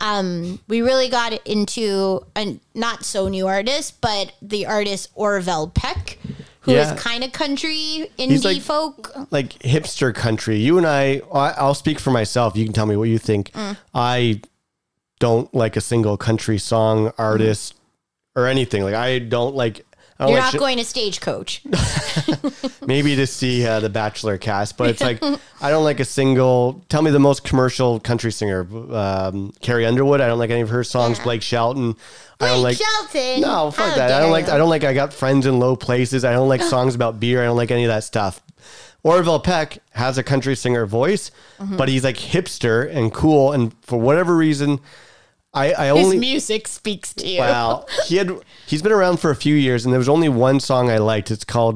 we really got into a not so new artist, but the artist Orville Peck, who is Yeah. kind of country He's indie folk. like hipster country. You and I'll speak for myself. You can tell me what you think. I don't like a single country song artist or anything. Like I don't like. I don't You're like not going to Stagecoach. maybe to see the Bachelor cast, but it's like I don't like a single. Tell me the most commercial country singer, Carrie Underwood. I don't like any of her songs. Yeah. Blake Shelton. I don't Blake like. Shelton. No, fuck How that. I dare don't like. you. I don't like. I got friends in low places. I don't like songs about beer. I don't like any of that stuff. Orville Peck has a country singer voice, but he's like hipster and cool, and for whatever reason, I His only. music speaks to you. Wow, he's been around for a few years, and there was only one song I liked. It's called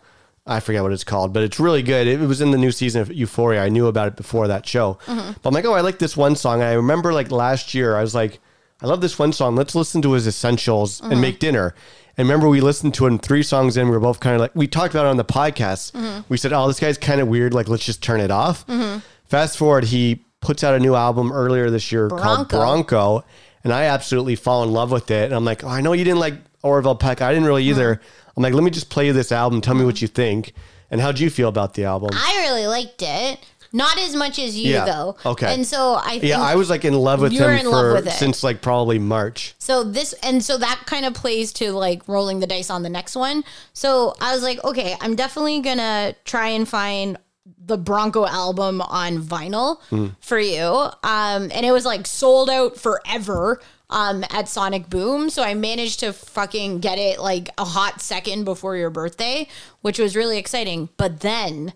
I forget what it's called, but it's really good. It was in the new season of Euphoria. I knew about it before that show, but I'm like, oh, I like this one song. And I remember like last year, I was like, I love this one song. Let's listen to his essentials and make dinner. And remember, we listened to it, and 3 songs in, we were both kind of like, we talked about it on the podcast. We said, oh, this guy's kind of weird. Like, let's just turn it off. Fast forward, he puts out a new album earlier this year called Bronco. And I absolutely fall in love with it. And I'm like, oh, I know you didn't like Orville Peck. I didn't really either. I'm like, let me just play you this album. Tell me what you think. And how'd you feel about the album? I really liked it. Not as much as you, Yeah. though. Okay. And so I think Yeah, I was like in love with You were him in love for with it. since like probably March. so that kind of plays to like rolling the dice on the next one. So I was like, okay, I'm definitely gonna try and find the Bronco album on vinyl for you. And it was like sold out forever at Sonic Boom. So I managed to fucking get it like a hot second before your birthday, which was really exciting. But then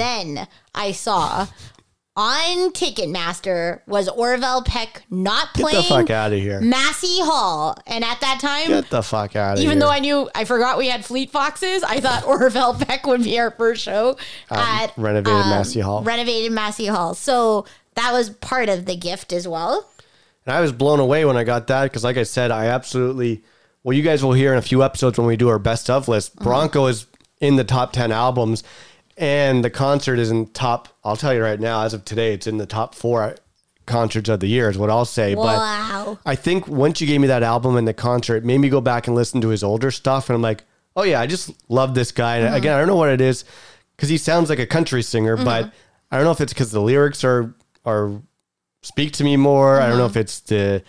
I saw on Ticketmaster was Orville Peck not Get playing the fuck out of here. Massey Hall. And at that time, Get the fuck out of here. Even though I forgot we had Fleet Foxes, I thought Orville Peck would be our first show at renovated Massey Hall. Renovated Massey Hall. So that was part of the gift as well. And I was blown away when I got that because, like I said, I absolutely. Well, you guys will hear in a few episodes when we do our best of list. Bronco is in the top 10 albums, and the concert is in top. I'll tell you right now, as of today, it's in the top 4 concerts of the year, is what I'll say. Wow. But I think once you gave me that album and the concert, it made me go back and listen to his older stuff, and I'm like, oh yeah, I just love this guy. And again, I don't know what it is because he sounds like a country singer, but I don't know if it's because the lyrics are speak to me more. I don't know if it's the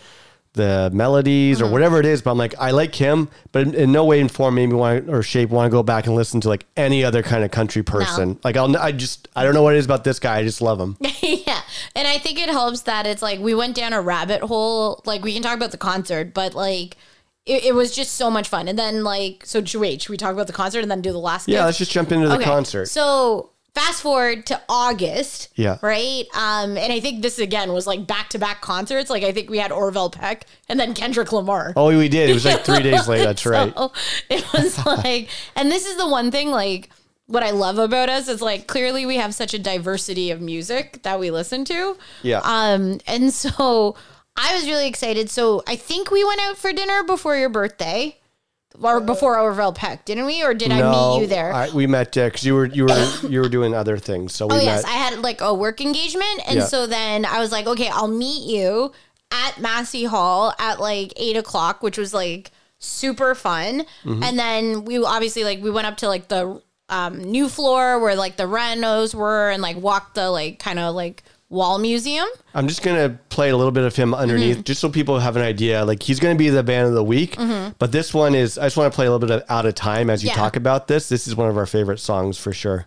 the melodies or whatever it is, but I'm like, I like him, but in no way and form made me want or shape want to go back and listen to like any other kind of country person. Like I don't know what it is about this guy. I just love him. Yeah. And I think it helps that it's like we went down a rabbit hole. Like we can talk about the concert, but like it was just so much fun. And then like, so should we talk about the concert and then do the last Yeah, gift? let's just jump into the concert. So fast forward to August. Yeah. Right. And I think this again was like back-to-back concerts. Like I think we had Orville Peck and then Kendrick Lamar. Oh, we did. It was like 3 days later. That's right. So it was like, and this is the one thing like what I love about us is like clearly we have such a diversity of music that we listen to. Yeah. And so I was really excited. So I think we went out for dinner before your birthday. Or before Orville Peck, didn't we? Or did I meet you there? We met because you were doing other things. So we met. Yes, I had like a work engagement, and so then I was like, okay, I'll meet you at Massey Hall at like 8:00, which was like super fun. And then we obviously like we went up to like the new floor where like the renos were, and like walked the like kind of like wall museum. I'm just going to play a little bit of him underneath just so people have an idea. Like he's going to be the band of the week, but this one is, I just want to play a little bit of Out of Time as you talk about this. This is one of our favorite songs for sure.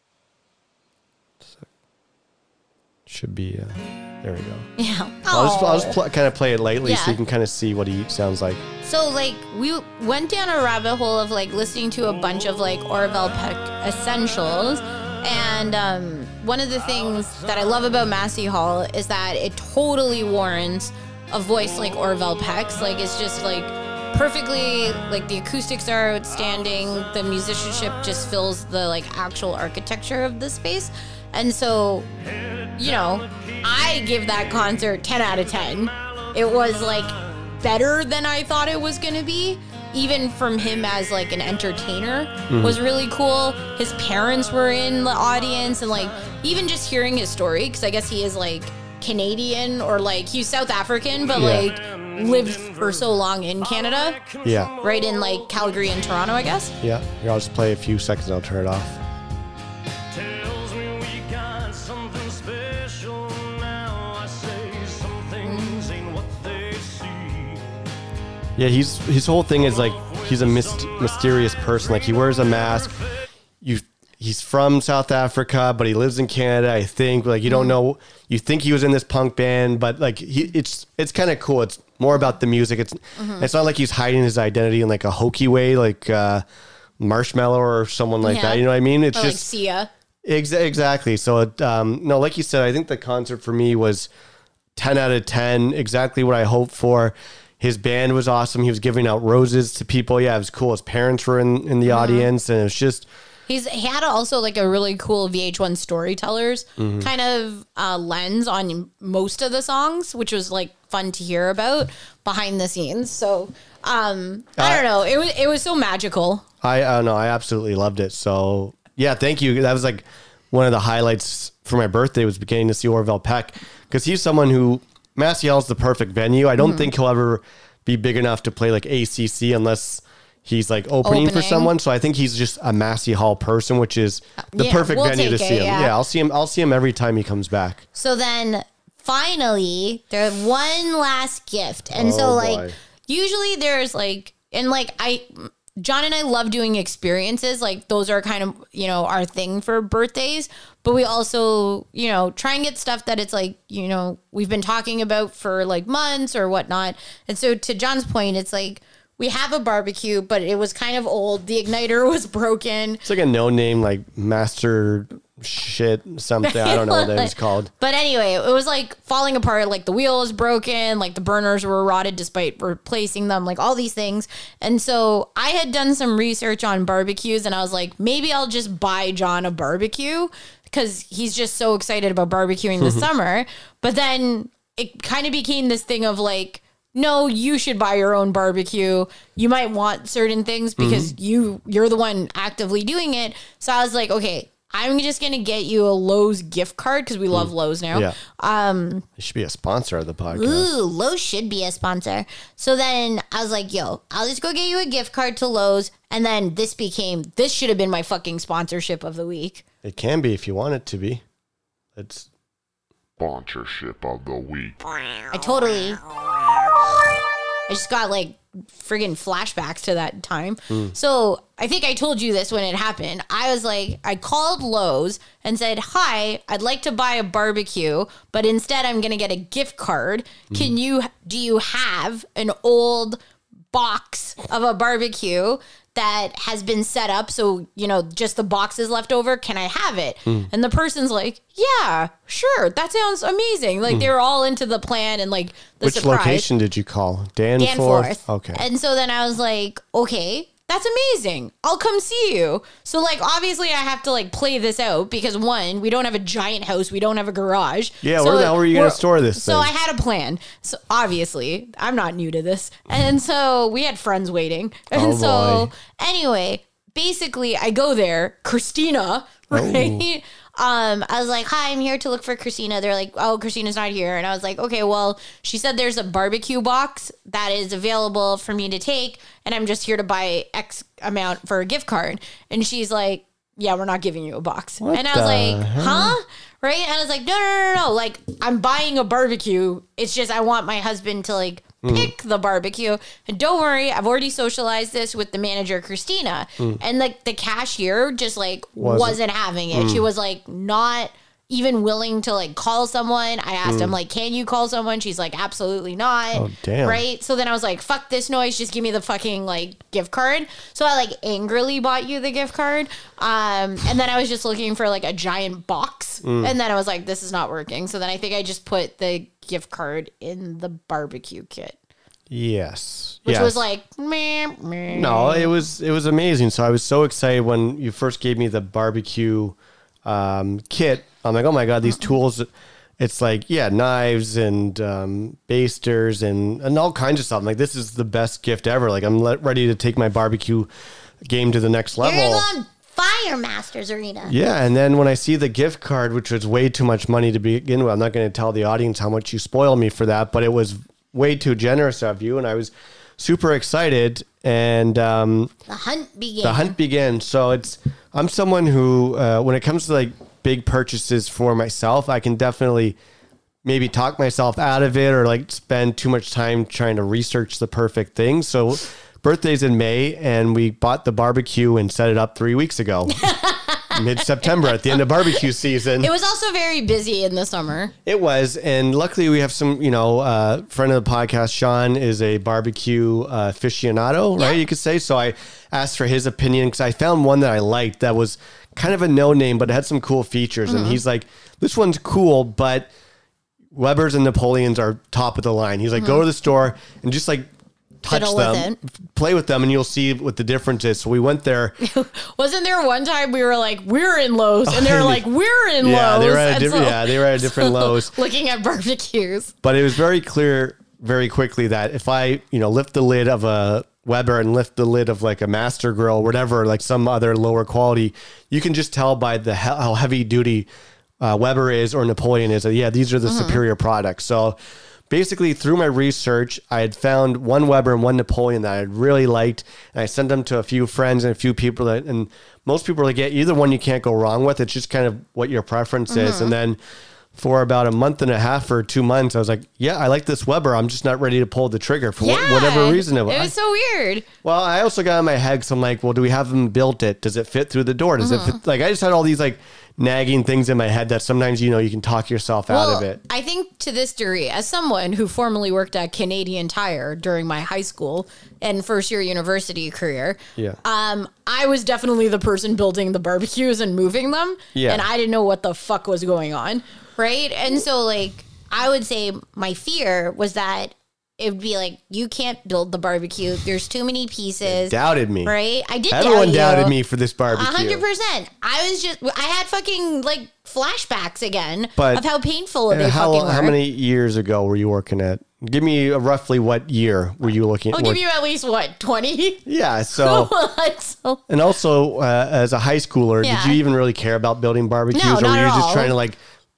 Should be, there we go. Yeah. I'll just kind of play it lightly so you can kind of see what he sounds like. So like we went down a rabbit hole of like listening to a bunch of like Orville Peck essentials. And one of the things that I love about Massey Hall is that it totally warrants a voice like Orville Peck's. Like it's just like perfectly, like the acoustics are outstanding. The musicianship just fills the like actual architecture of the space. And so, you know, I give that concert 10 out of 10. It was like better than I thought it was going to be. Even from him as like an entertainer was really cool. His parents were in the audience, and like even just hearing his story, because I guess he is like Canadian or like he's South African, but like lived for so long in Canada. Yeah. Right in like Calgary and Toronto, I guess. Yeah. Here, I'll just play a few seconds and I'll turn it off. Tells me we got something special now. I say some things ain't what they see. Yeah, his whole thing is like he's a mysterious person. Like he wears a mask. He's from South Africa, but he lives in Canada. I think like you don't know. You think he was in this punk band, but like it's kind of cool. It's more about the music. It's not like he's hiding his identity in like a hokey way, like Marshmello or someone like that. You know what I mean? It's Or just like Sia. Exactly. So no, like you said, I think the concert for me was 10 out of 10. Exactly what I hoped for. His band was awesome. He was giving out roses to people. Yeah, it was cool. His parents were in the audience, and it was just... He had also like a really cool VH1 storytellers kind of lens on most of the songs, which was like fun to hear about behind the scenes. So I don't know. It was so magical. I don't know. I absolutely loved it. So yeah, thank you. That was like one of the highlights for my birthday was getting to see Orville Peck, because he's someone who... Massey Hall's the perfect venue. I don't think he'll ever be big enough to play like ACC unless he's like opening for someone. So I think he's just a Massey Hall person, which is the perfect venue to see him. Yeah, I'll see him every time he comes back. So then finally there's one last gift. And usually there's like, and like John and I love doing experiences. Like those are kind of, you know, our thing for birthdays, but we also, you know, try and get stuff that it's like, you know, we've been talking about for like months or whatnot. And so to John's point, it's like, we have a barbecue, but it was kind of old. The igniter was broken. It's like a no-name, like master shit something. I don't know what that is called. But anyway, it was like falling apart. Like the wheel is broken. Like the burners were rotted despite replacing them. Like all these things. And so I had done some research on barbecues, and I was like, maybe I'll just buy John a barbecue because he's just so excited about barbecuing this summer. But then it kind of became this thing of like, no, you should buy your own barbecue. You might want certain things because you're the one actively doing it. So I was like, okay, I'm just going to get you a Lowe's gift card because we love Lowe's now. Yeah. It should be a sponsor of the podcast. Ooh, Lowe's should be a sponsor. So then I was like, yo, I'll just go get you a gift card to Lowe's. And then this should have been my fucking sponsorship of the week. It can be if you want it to be. It's Sponsorship of the week. I totally I just got like friggin' flashbacks to that time. So I think I told you this when it happened. I was like, I called Lowe's and said, hi, I'd like to buy a barbecue, but instead I'm going to get a gift card. Do you have an old box of a barbecue that has been set up, so just the box is left over? Can I have it? And the person's like, yeah, sure, that sounds amazing. Like they were all into the plan and like the Which surprise. location did you call? Danforth? Okay. And so then I was like, okay, that's amazing. I'll come see you. So like obviously I have to like play this out because one, we don't have a giant house, we don't have a garage. Yeah, so where the hell were you going to store this So thing? I had a plan. So obviously I'm not new to this. And so we had friends waiting. And Oh, so boy. anyway, basically I go there, Christina, right? I was like, hi, I'm here to look for Christina. They're like, oh, Christina's not here. And I was like, okay, well, she said there's a barbecue box that is available for me to take. And I'm just here to buy X amount for a gift card. And she's like, yeah, we're not giving you a box. And I was like, huh? Right? And I was like, no. Like, I'm buying a barbecue. It's just I want my husband to like pick the barbecue. And don't worry, I've already socialized this with the manager, Christina. And like the cashier just like wasn't having it. She was like not even willing to like call someone. I asked him like, can you call someone? She's like, absolutely not. Oh, damn. Right? So then I was like, fuck this noise. Just give me the fucking like gift card. So I like angrily bought you the gift card. And then I was just looking for like a giant box. And then I was like, this is not working. So then I think I just put the gift card in the barbecue kit, Yes. which yes. was like, meh, meh. No, it was amazing. So I was so excited when you first gave me the barbecue kit. I'm like, oh my God, these tools. It's like, yeah, knives and basters and all kinds of stuff. I'm like, this is the best gift ever. Like, I'm ready to take my barbecue game to the next level. You're gonna go on Fire Masters Arena. Yeah, and then when I see the gift card, which was way too much money to begin with, I'm not going to tell the audience how much you spoiled me for that, but it was way too generous of you, and I was super excited. And The hunt began. So I'm someone who, when it comes to like big purchases for myself, I can definitely maybe talk myself out of it or like spend too much time trying to research the perfect thing. So birthday's in May, and we bought the barbecue and set it up 3 weeks ago. Mid-September at the end of barbecue season. It was also very busy in the summer. It was, and luckily we have some, friend of the podcast, Sean, is a barbecue aficionado, right? You could say. So I asked for his opinion because I found one that I liked that was kind of a no-name, but it had some cool features. And he's like, this one's cool, but Weber's and Napoleon's are top of the line. He's like, go to the store and just like touch Fiddle with them, play with them, and you'll see what the difference is. So we went there. Wasn't there one time we were like, we're in Lowe's, and they were like, we're in Yeah, Lowe's. they were at a And different. so- Yeah, they were at a different Lowe's. looking at barbecues. But it was very clear very quickly that if I, lift the lid of a Weber and lift the lid of like a Master Grill, whatever, like some other lower quality, you can just tell by the how heavy duty Weber is or Napoleon is. Yeah, these are the superior products. So basically, through my research, I had found one Weber and one Napoleon that I really liked, and I sent them to a few friends and a few people and most people are like, yeah, either one you can't go wrong with. It's just kind of what your preference is. And then for about a month and a half or 2 months, I was like, yeah, I like this Weber. I'm just not ready to pull the trigger for whatever reason. It was so weird. Well, I also got in my head, so I'm like, well, do we have them built it? Does it fit through the door? Does it fit? Like, I just had all these like nagging things in my head that sometimes, you can talk yourself out of it. I think to this degree, as someone who formerly worked at Canadian Tire during my high school and first year university career, Yeah. I was definitely the person building the barbecues and moving them. Yeah. And I didn't know what the fuck was going on. Right. And so like, I would say my fear was that it would be like, you can't build the barbecue. There's too many pieces. Doubted me. Right. I did Everyone doubt doubted you. me for this barbecue. 100%. I had fucking like flashbacks again But of how painful they fucking how were. many years ago were you working at? Give me roughly what year were you looking at? I'll give you at least what, 20? Yeah, so So and also as a high schooler, Yeah. did you even really care about building barbecues, No, or not were you at just all. trying to like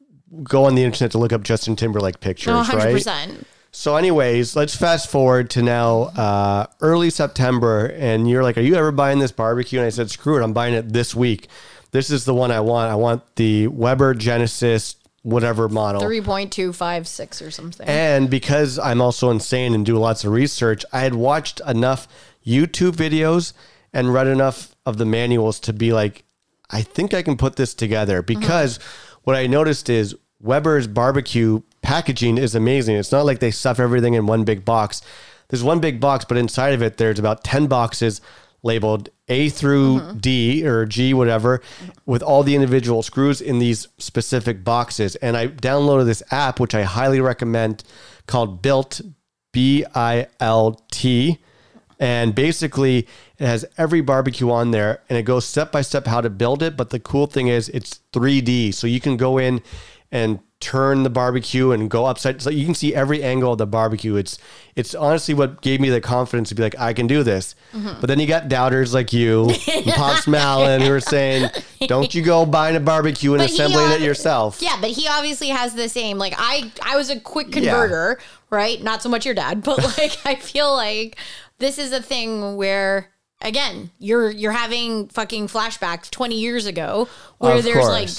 go on the internet to look up Justin Timberlake pictures, no, right? 100%. So, anyways, let's fast forward to now early September, and you're like, "Are you ever buying this barbecue?" And I said, "Screw it, I'm buying it this week. This is the one I want. I want the Weber Genesis whatever model. 3.256 or something. And because I'm also insane and do lots of research, I had watched enough YouTube videos and read enough of the manuals to be like, I think I can put this together. Because what I noticed is Weber's barbecue packaging is amazing. It's not like they stuff everything in one big box. There's one big box, but inside of it, there's about 10 boxes labeled A through D or G, whatever, with all the individual screws in these specific boxes. And I downloaded this app, which I highly recommend, called Bilt, B-I-L-T. And basically, it has every barbecue on there, and it goes step by step how to build it. But the cool thing is it's 3D. So you can go in and turn the barbecue and go upside. So you can see every angle of the barbecue. It's honestly what gave me the confidence to be like, I can do this. But then you got doubters like you and Pops Malin who are saying, don't you go buying a barbecue and But he assembling it yourself. Yeah, but he obviously has the same, like, I was a quick converter, right? Not so much your dad, but like, I feel like this is a thing where, again, you're having fucking flashbacks 20 years ago where Of there's course. like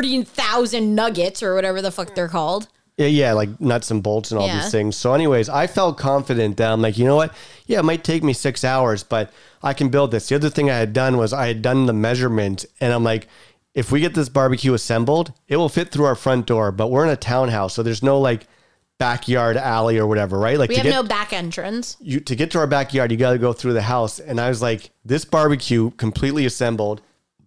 30,000 nuggets or whatever the fuck they're called. Yeah, like nuts and bolts and all Yeah. these things. So anyways, I felt confident that I'm like, you know what? Yeah, it might take me 6 hours, but I can build this. The other thing I had done was I had done the measurement, and I'm like, if we get this barbecue assembled, it will fit through our front door, but we're in a townhouse, so there's no like backyard alley or whatever, right? Like We to have get no back entrance. to get to our backyard, you got to go through the house. And I was like, this barbecue completely assembled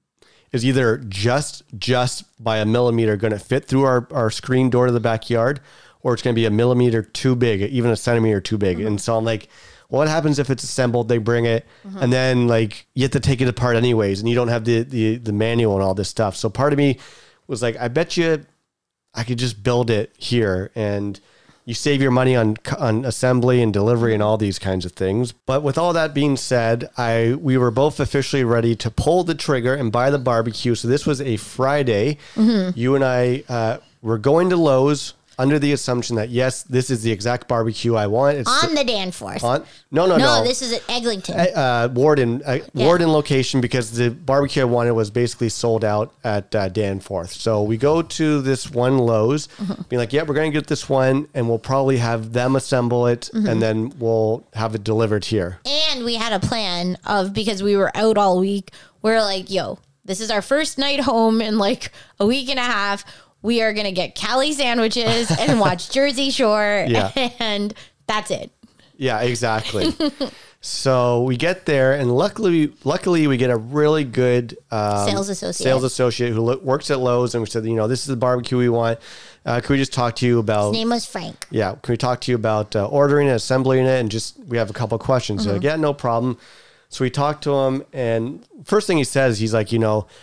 is either just by a millimeter going to fit through our screen door to the backyard, or it's going to be a millimeter too big, even a centimeter too big. And so I'm like, well, what happens if it's assembled, they bring it, and then like you have to take it apart anyways, and you don't have the manual and all this stuff. So part of me was like, I bet you I could just build it here, and you save your money on assembly and delivery and all these kinds of things. But with all that being said, we were both officially ready to pull the trigger and buy the barbecue. So this was a Friday. You and I were going to Lowe's under the assumption that, yes, this is the exact barbecue I want. It's On the Danforth. No. This is at Eglinton. Warden location, because the barbecue I wanted was basically sold out at Danforth. So we go to this one Lowe's, being like, yeah, we're going to get this one, and we'll probably have them assemble it, and then we'll have it delivered here. And we had a plan of, because we were out all week, we're like, yo, this is our first night home in like a week and a half. We are going to get Cali sandwiches and watch Jersey Shore. Yeah. And that's it. Yeah, exactly. So we get there, and luckily we get a really good Sales associate. who works at Lowe's, and we said, this is the barbecue we want. Can we just talk to you about? His name was Frank. Yeah, can we talk to you about ordering it, assembling it, and just we have a couple of questions. Like, yeah, no problem. So we talked to him, and first thing he says, he's like,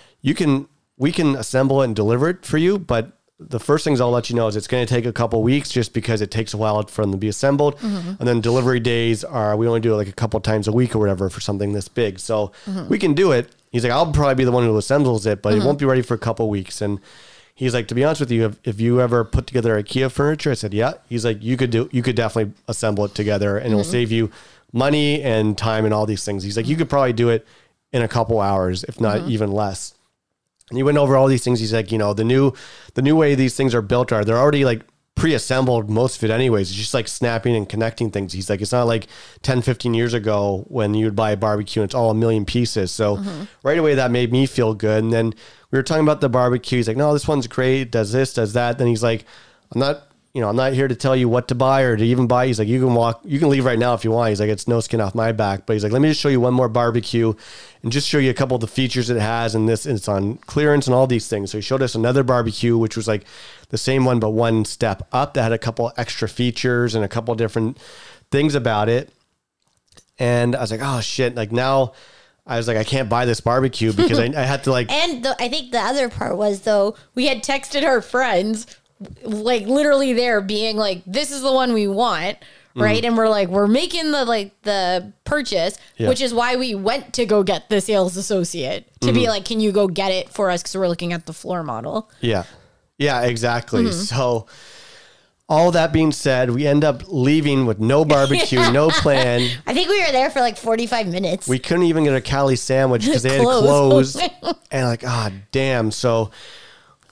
we can assemble it and deliver it for you, but the first things I'll let you know is it's going to take a couple weeks, just because it takes a while for them to be assembled. And then delivery days we only do it like a couple times a week or whatever for something this big. So we can do it. He's like, I'll probably be the one who assembles it, but it won't be ready for a couple weeks. And he's like, to be honest with you, if you ever put together IKEA furniture, I said, yeah. He's like, you could definitely assemble it together, and it'll save you money and time and all these things. He's like, you could probably do it in a couple hours, if not even less. And he went over all these things. He's like, the new way these things are built they're already like pre-assembled, most of it anyways. It's just like snapping and connecting things. He's like, it's not like 10, 15 years ago when you would buy a barbecue and it's all a million pieces. So right away that made me feel good. And then we were talking about the barbecue. He's like, no, this one's great. Does this, does that. Then he's like, I'm not here to tell you what to buy or to even buy. He's like, you can leave right now if you want. He's like, it's no skin off my back. But he's like, let me just show you one more barbecue and just show you a couple of the features it has. And it's on clearance and all these things. So he showed us another barbecue, which was like the same one, but one step up, that had a couple extra features and a couple different things about it. And I was like, oh shit. Like now I was like, I can't buy this barbecue because I had to like, And I think the other part was, though, We had texted our friends, like literally there being like, this is the one we want. Right. And we're like, we're making the purchase, which is why we went to go get the sales associate to be like, can you go get it for us? Cause we're looking at the floor model. Yeah, exactly. So all that being said, we end up leaving with no barbecue, no plan. I think we were there for like 45 minutes. We couldn't even get a Cali sandwich because they had closed. And like, damn. So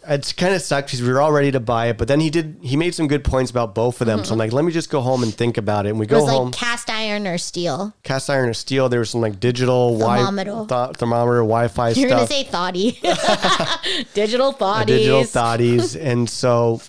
it's kind of sucked because we were all ready to buy it, but then he made some good points about both of them. So I'm like, let me just go home and think about it. And we It go was home. like cast iron or steel. Cast iron or steel. There was some like digital thermometer, Wi-Fi You're stuff. gonna say thoughty. Digital thoughties. Digital thotties. And so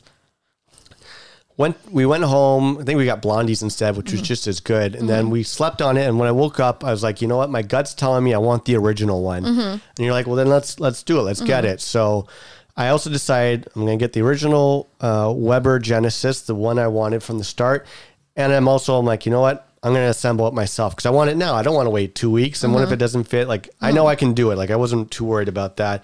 we went home, I think we got Blondies instead, which was just as good. And then we slept on it. And when I woke up, I was like, you know what? My gut's telling me I want the original one. And you're like, well, then let's do it. Let's get it. So I also decided I'm going to get the original Weber Genesis, the one I wanted from the start. And I'm like, you know what? I'm going to assemble it myself because I want it now. I don't want to wait 2 weeks. And what if it doesn't fit? Like, I know I can do it. Like, I wasn't too worried about that.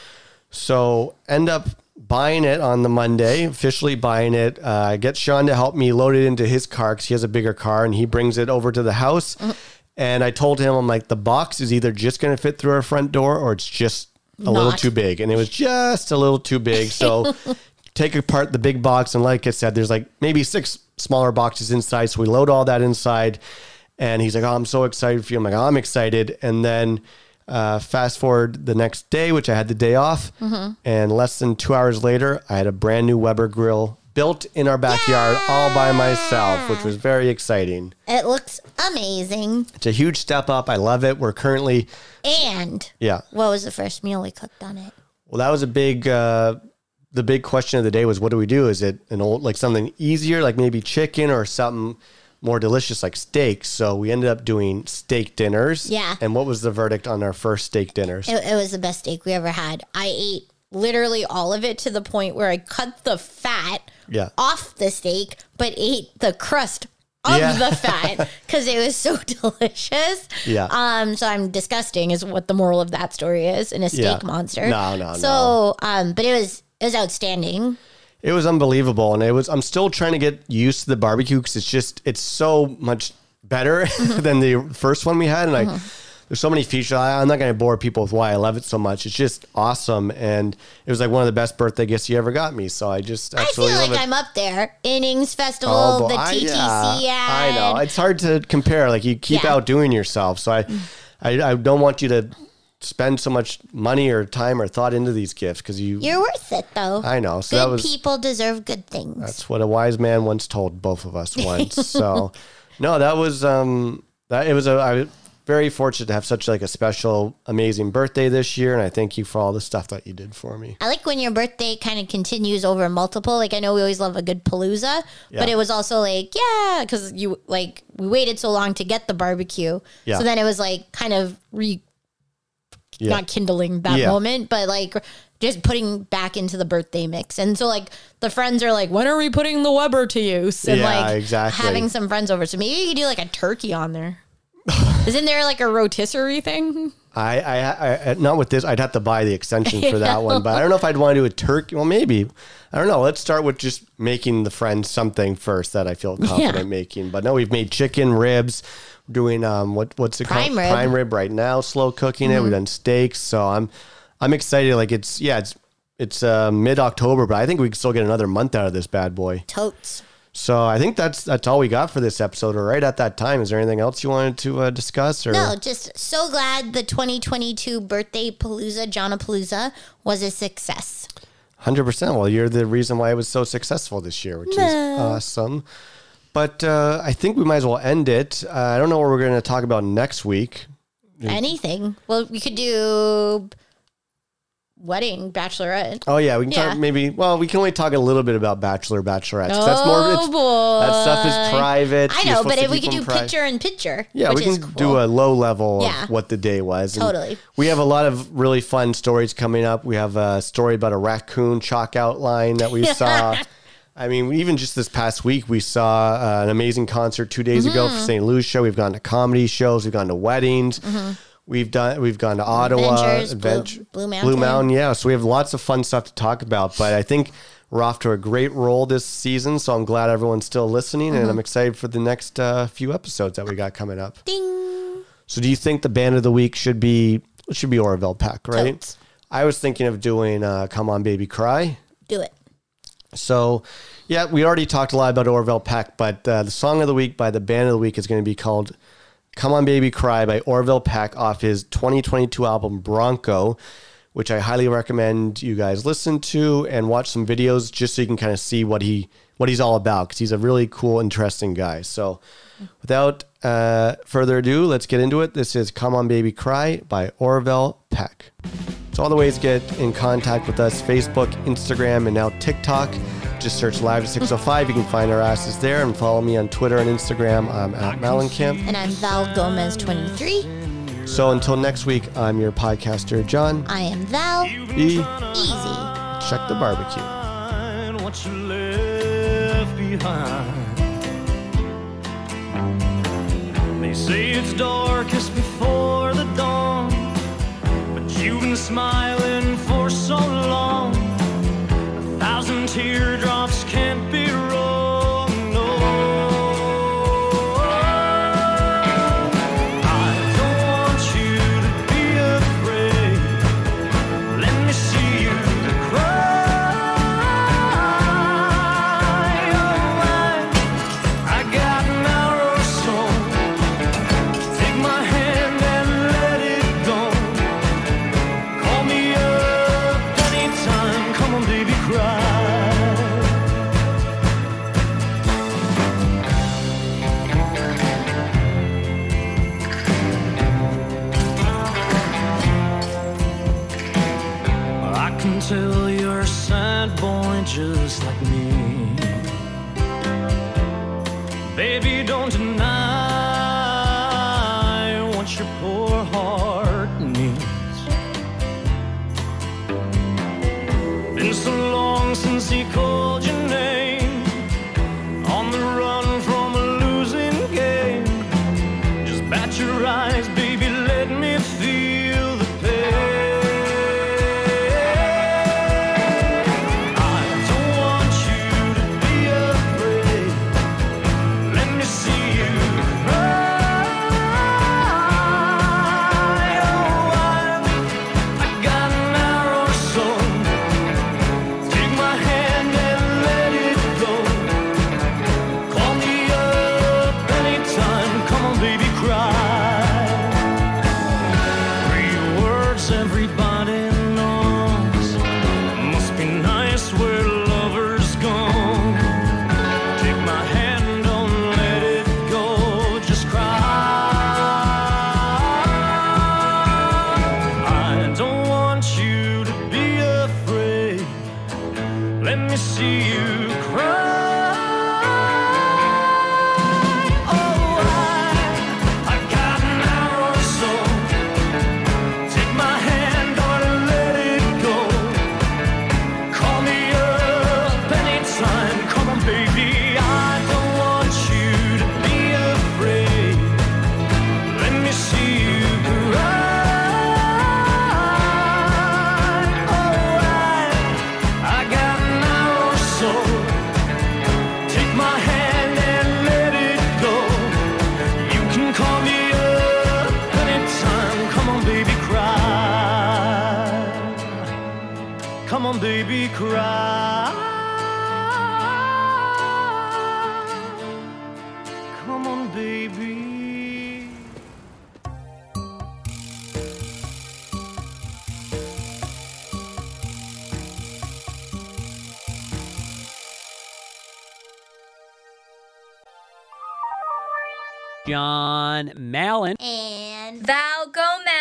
So end up buying it on the Monday, officially buying it. Get Sean to help me load it into his car because he has a bigger car and he brings it over to the house. And I told him, I'm like, the box is either just going to fit through our front door or it's just a little too big. And it was just a little too big. So take apart the big box. And like I said, there's like maybe 6 smaller boxes inside. So we load all that inside. And he's like, oh, I'm so excited for you. I'm like, oh, I'm excited. And then fast forward the next day, which I had the day off. And less than 2 hours later, I had a brand new Weber grill built in our backyard all by myself, which was very exciting. It looks amazing. It's a huge step up. I love it. We're currently... And what was the first meal we cooked on it? Well, that was a big... the big question of the day was, what do we do? Is it an old, like something easier, like maybe chicken, or something more delicious like steak? So we ended up doing steak dinners. Yeah. And what was the verdict on our first steak dinners? It was the best steak we ever had. I ate literally all of it to the point where I cut the fat off the steak, but ate the crust of the fat because it was so delicious. Yeah. So I'm disgusting is what the moral of that story is, and a steak monster. No. So, but it was outstanding. It was unbelievable. And I'm still trying to get used to the barbecue because it's so much better than the first one we had. And there's so many features. I'm not going to bore people with why I love it so much. It's just awesome. And it was like one of the best birthday gifts you ever got me. So I just absolutely love it. I feel like I'm up there. Innings Festival, the TTC ad. I know. It's hard to compare. Like you keep outdoing yourself. So I don't want you to spend so much money or time or thought into these gifts because you're worth it though. I know. So good people deserve good things. That's what a wise man once told both of us once. So no, that was I was very fortunate to have such like a special, amazing birthday this year. And I thank you for all the stuff that you did for me. I like when your birthday kind of continues over multiple. Like I know we always love a good palooza, but it was also like, because we waited so long to get the barbecue. Yeah. So then it was like kind of not kindling that moment, but like just putting back into the birthday mix. And so like the friends are like, when are we putting the Weber to use? And having some friends over. So maybe you could do like a turkey on there. Isn't there like a rotisserie thing? I not with this. I'd have to buy the extension for that one, but I don't know if I'd want to do a turkey. Well, maybe. I don't know. Let's start with just making the friends something first that I feel confident making. But no, we've made chicken, ribs. We're doing what's it called? Prime rib right now. Slow cooking it. We've done steaks. So I'm excited. Like it's mid-October, but I think we can still get another month out of this bad boy. Totes. So I think that's all we got for this episode. Or right at that time, is there anything else you wanted to discuss? Or? No, just so glad the 2022 birthday palooza, Johnapalooza, was a success. 100%. Well, you're the reason why it was so successful this year, which is awesome. But I think we might as well end it. I don't know what we're going to talk about next week. Anything. Well, we could do wedding, bachelorette. Oh yeah, we can talk maybe. Well, we can only talk a little bit about bachelorettes. That's more. Boy. That stuff is private. I know, but if we could do picture in picture, yeah, we can do a low level of what the day was. Totally. And we have a lot of really fun stories coming up. We have a story about a raccoon chalk outline that we saw. I mean, even just this past week, we saw an amazing concert 2 days ago for St. Louis show. We've gone to comedy shows. We've gone to weddings. We've gone to Ottawa, Blue Mountain. Yeah, so we have lots of fun stuff to talk about. But I think we're off to a great roll this season. So I'm glad everyone's still listening, and I'm excited for the next few episodes that we got coming up. Ding. So do you think the band of the week should be Orville Peck, right? Totes. I was thinking of doing "Come On Baby Cry." Do it. So, yeah, we already talked a lot about Orville Peck, but the song of the week by the band of the week is going to be called "Come On Baby Cry" by Orville Peck off his 2022 album Bronco, which I highly recommend you guys listen to and watch some videos just so you can kind of see what he's all about, because he's a really cool, interesting guy. So without further ado, let's get into it. This is Come On Baby Cry by Orville Peck. So all the ways to get in contact with us: Facebook, Instagram, and now TikTok. Just search Live at 605. You can find our asses there, and follow me on Twitter and Instagram. I'm at Malencamp. And I'm Val Gomez 23. So until next week, I'm your podcaster, John. I am Val. Be Easy. check the barbecue. What you left behind. They say it's darkest before the dawn, but you've been smiling for so long. 1,000 teardrops can't be wrong, no. I don't want you to be afraid. Let me see you cry. Oh, I got an arrow soul. Take my hand and let it go. Call me up anytime. Come on, baby, cry. I can tell you're a sad boy just like me. Baby, don't deny what your poor heart needs. Been so long since he called your name, on the run from a losing game. Just bat your eyes, baby, let me feel the pain. I don't want you to be afraid. Let me see you cry. Oh, I got an arrow soul. Take my hand and let it go. Call me up anytime. Come on, baby, cry. Three words everybody knows. Must be nice where lovers go. Take my hand, don't let it go. Just cry. I don't want you to be afraid. Let me see you cry. Oh, I got an arrow soul. Take my hand, don't let it go. Call me up anytime. Come on, baby. I don't want you to be afraid. Let me see you cry. Oh, I got an arrow soul. Take my hand and let it go. You can call me up anytime. Come on, baby, cry. Come on, baby, cry. Come on, baby. John Mallon. And Val Gomez.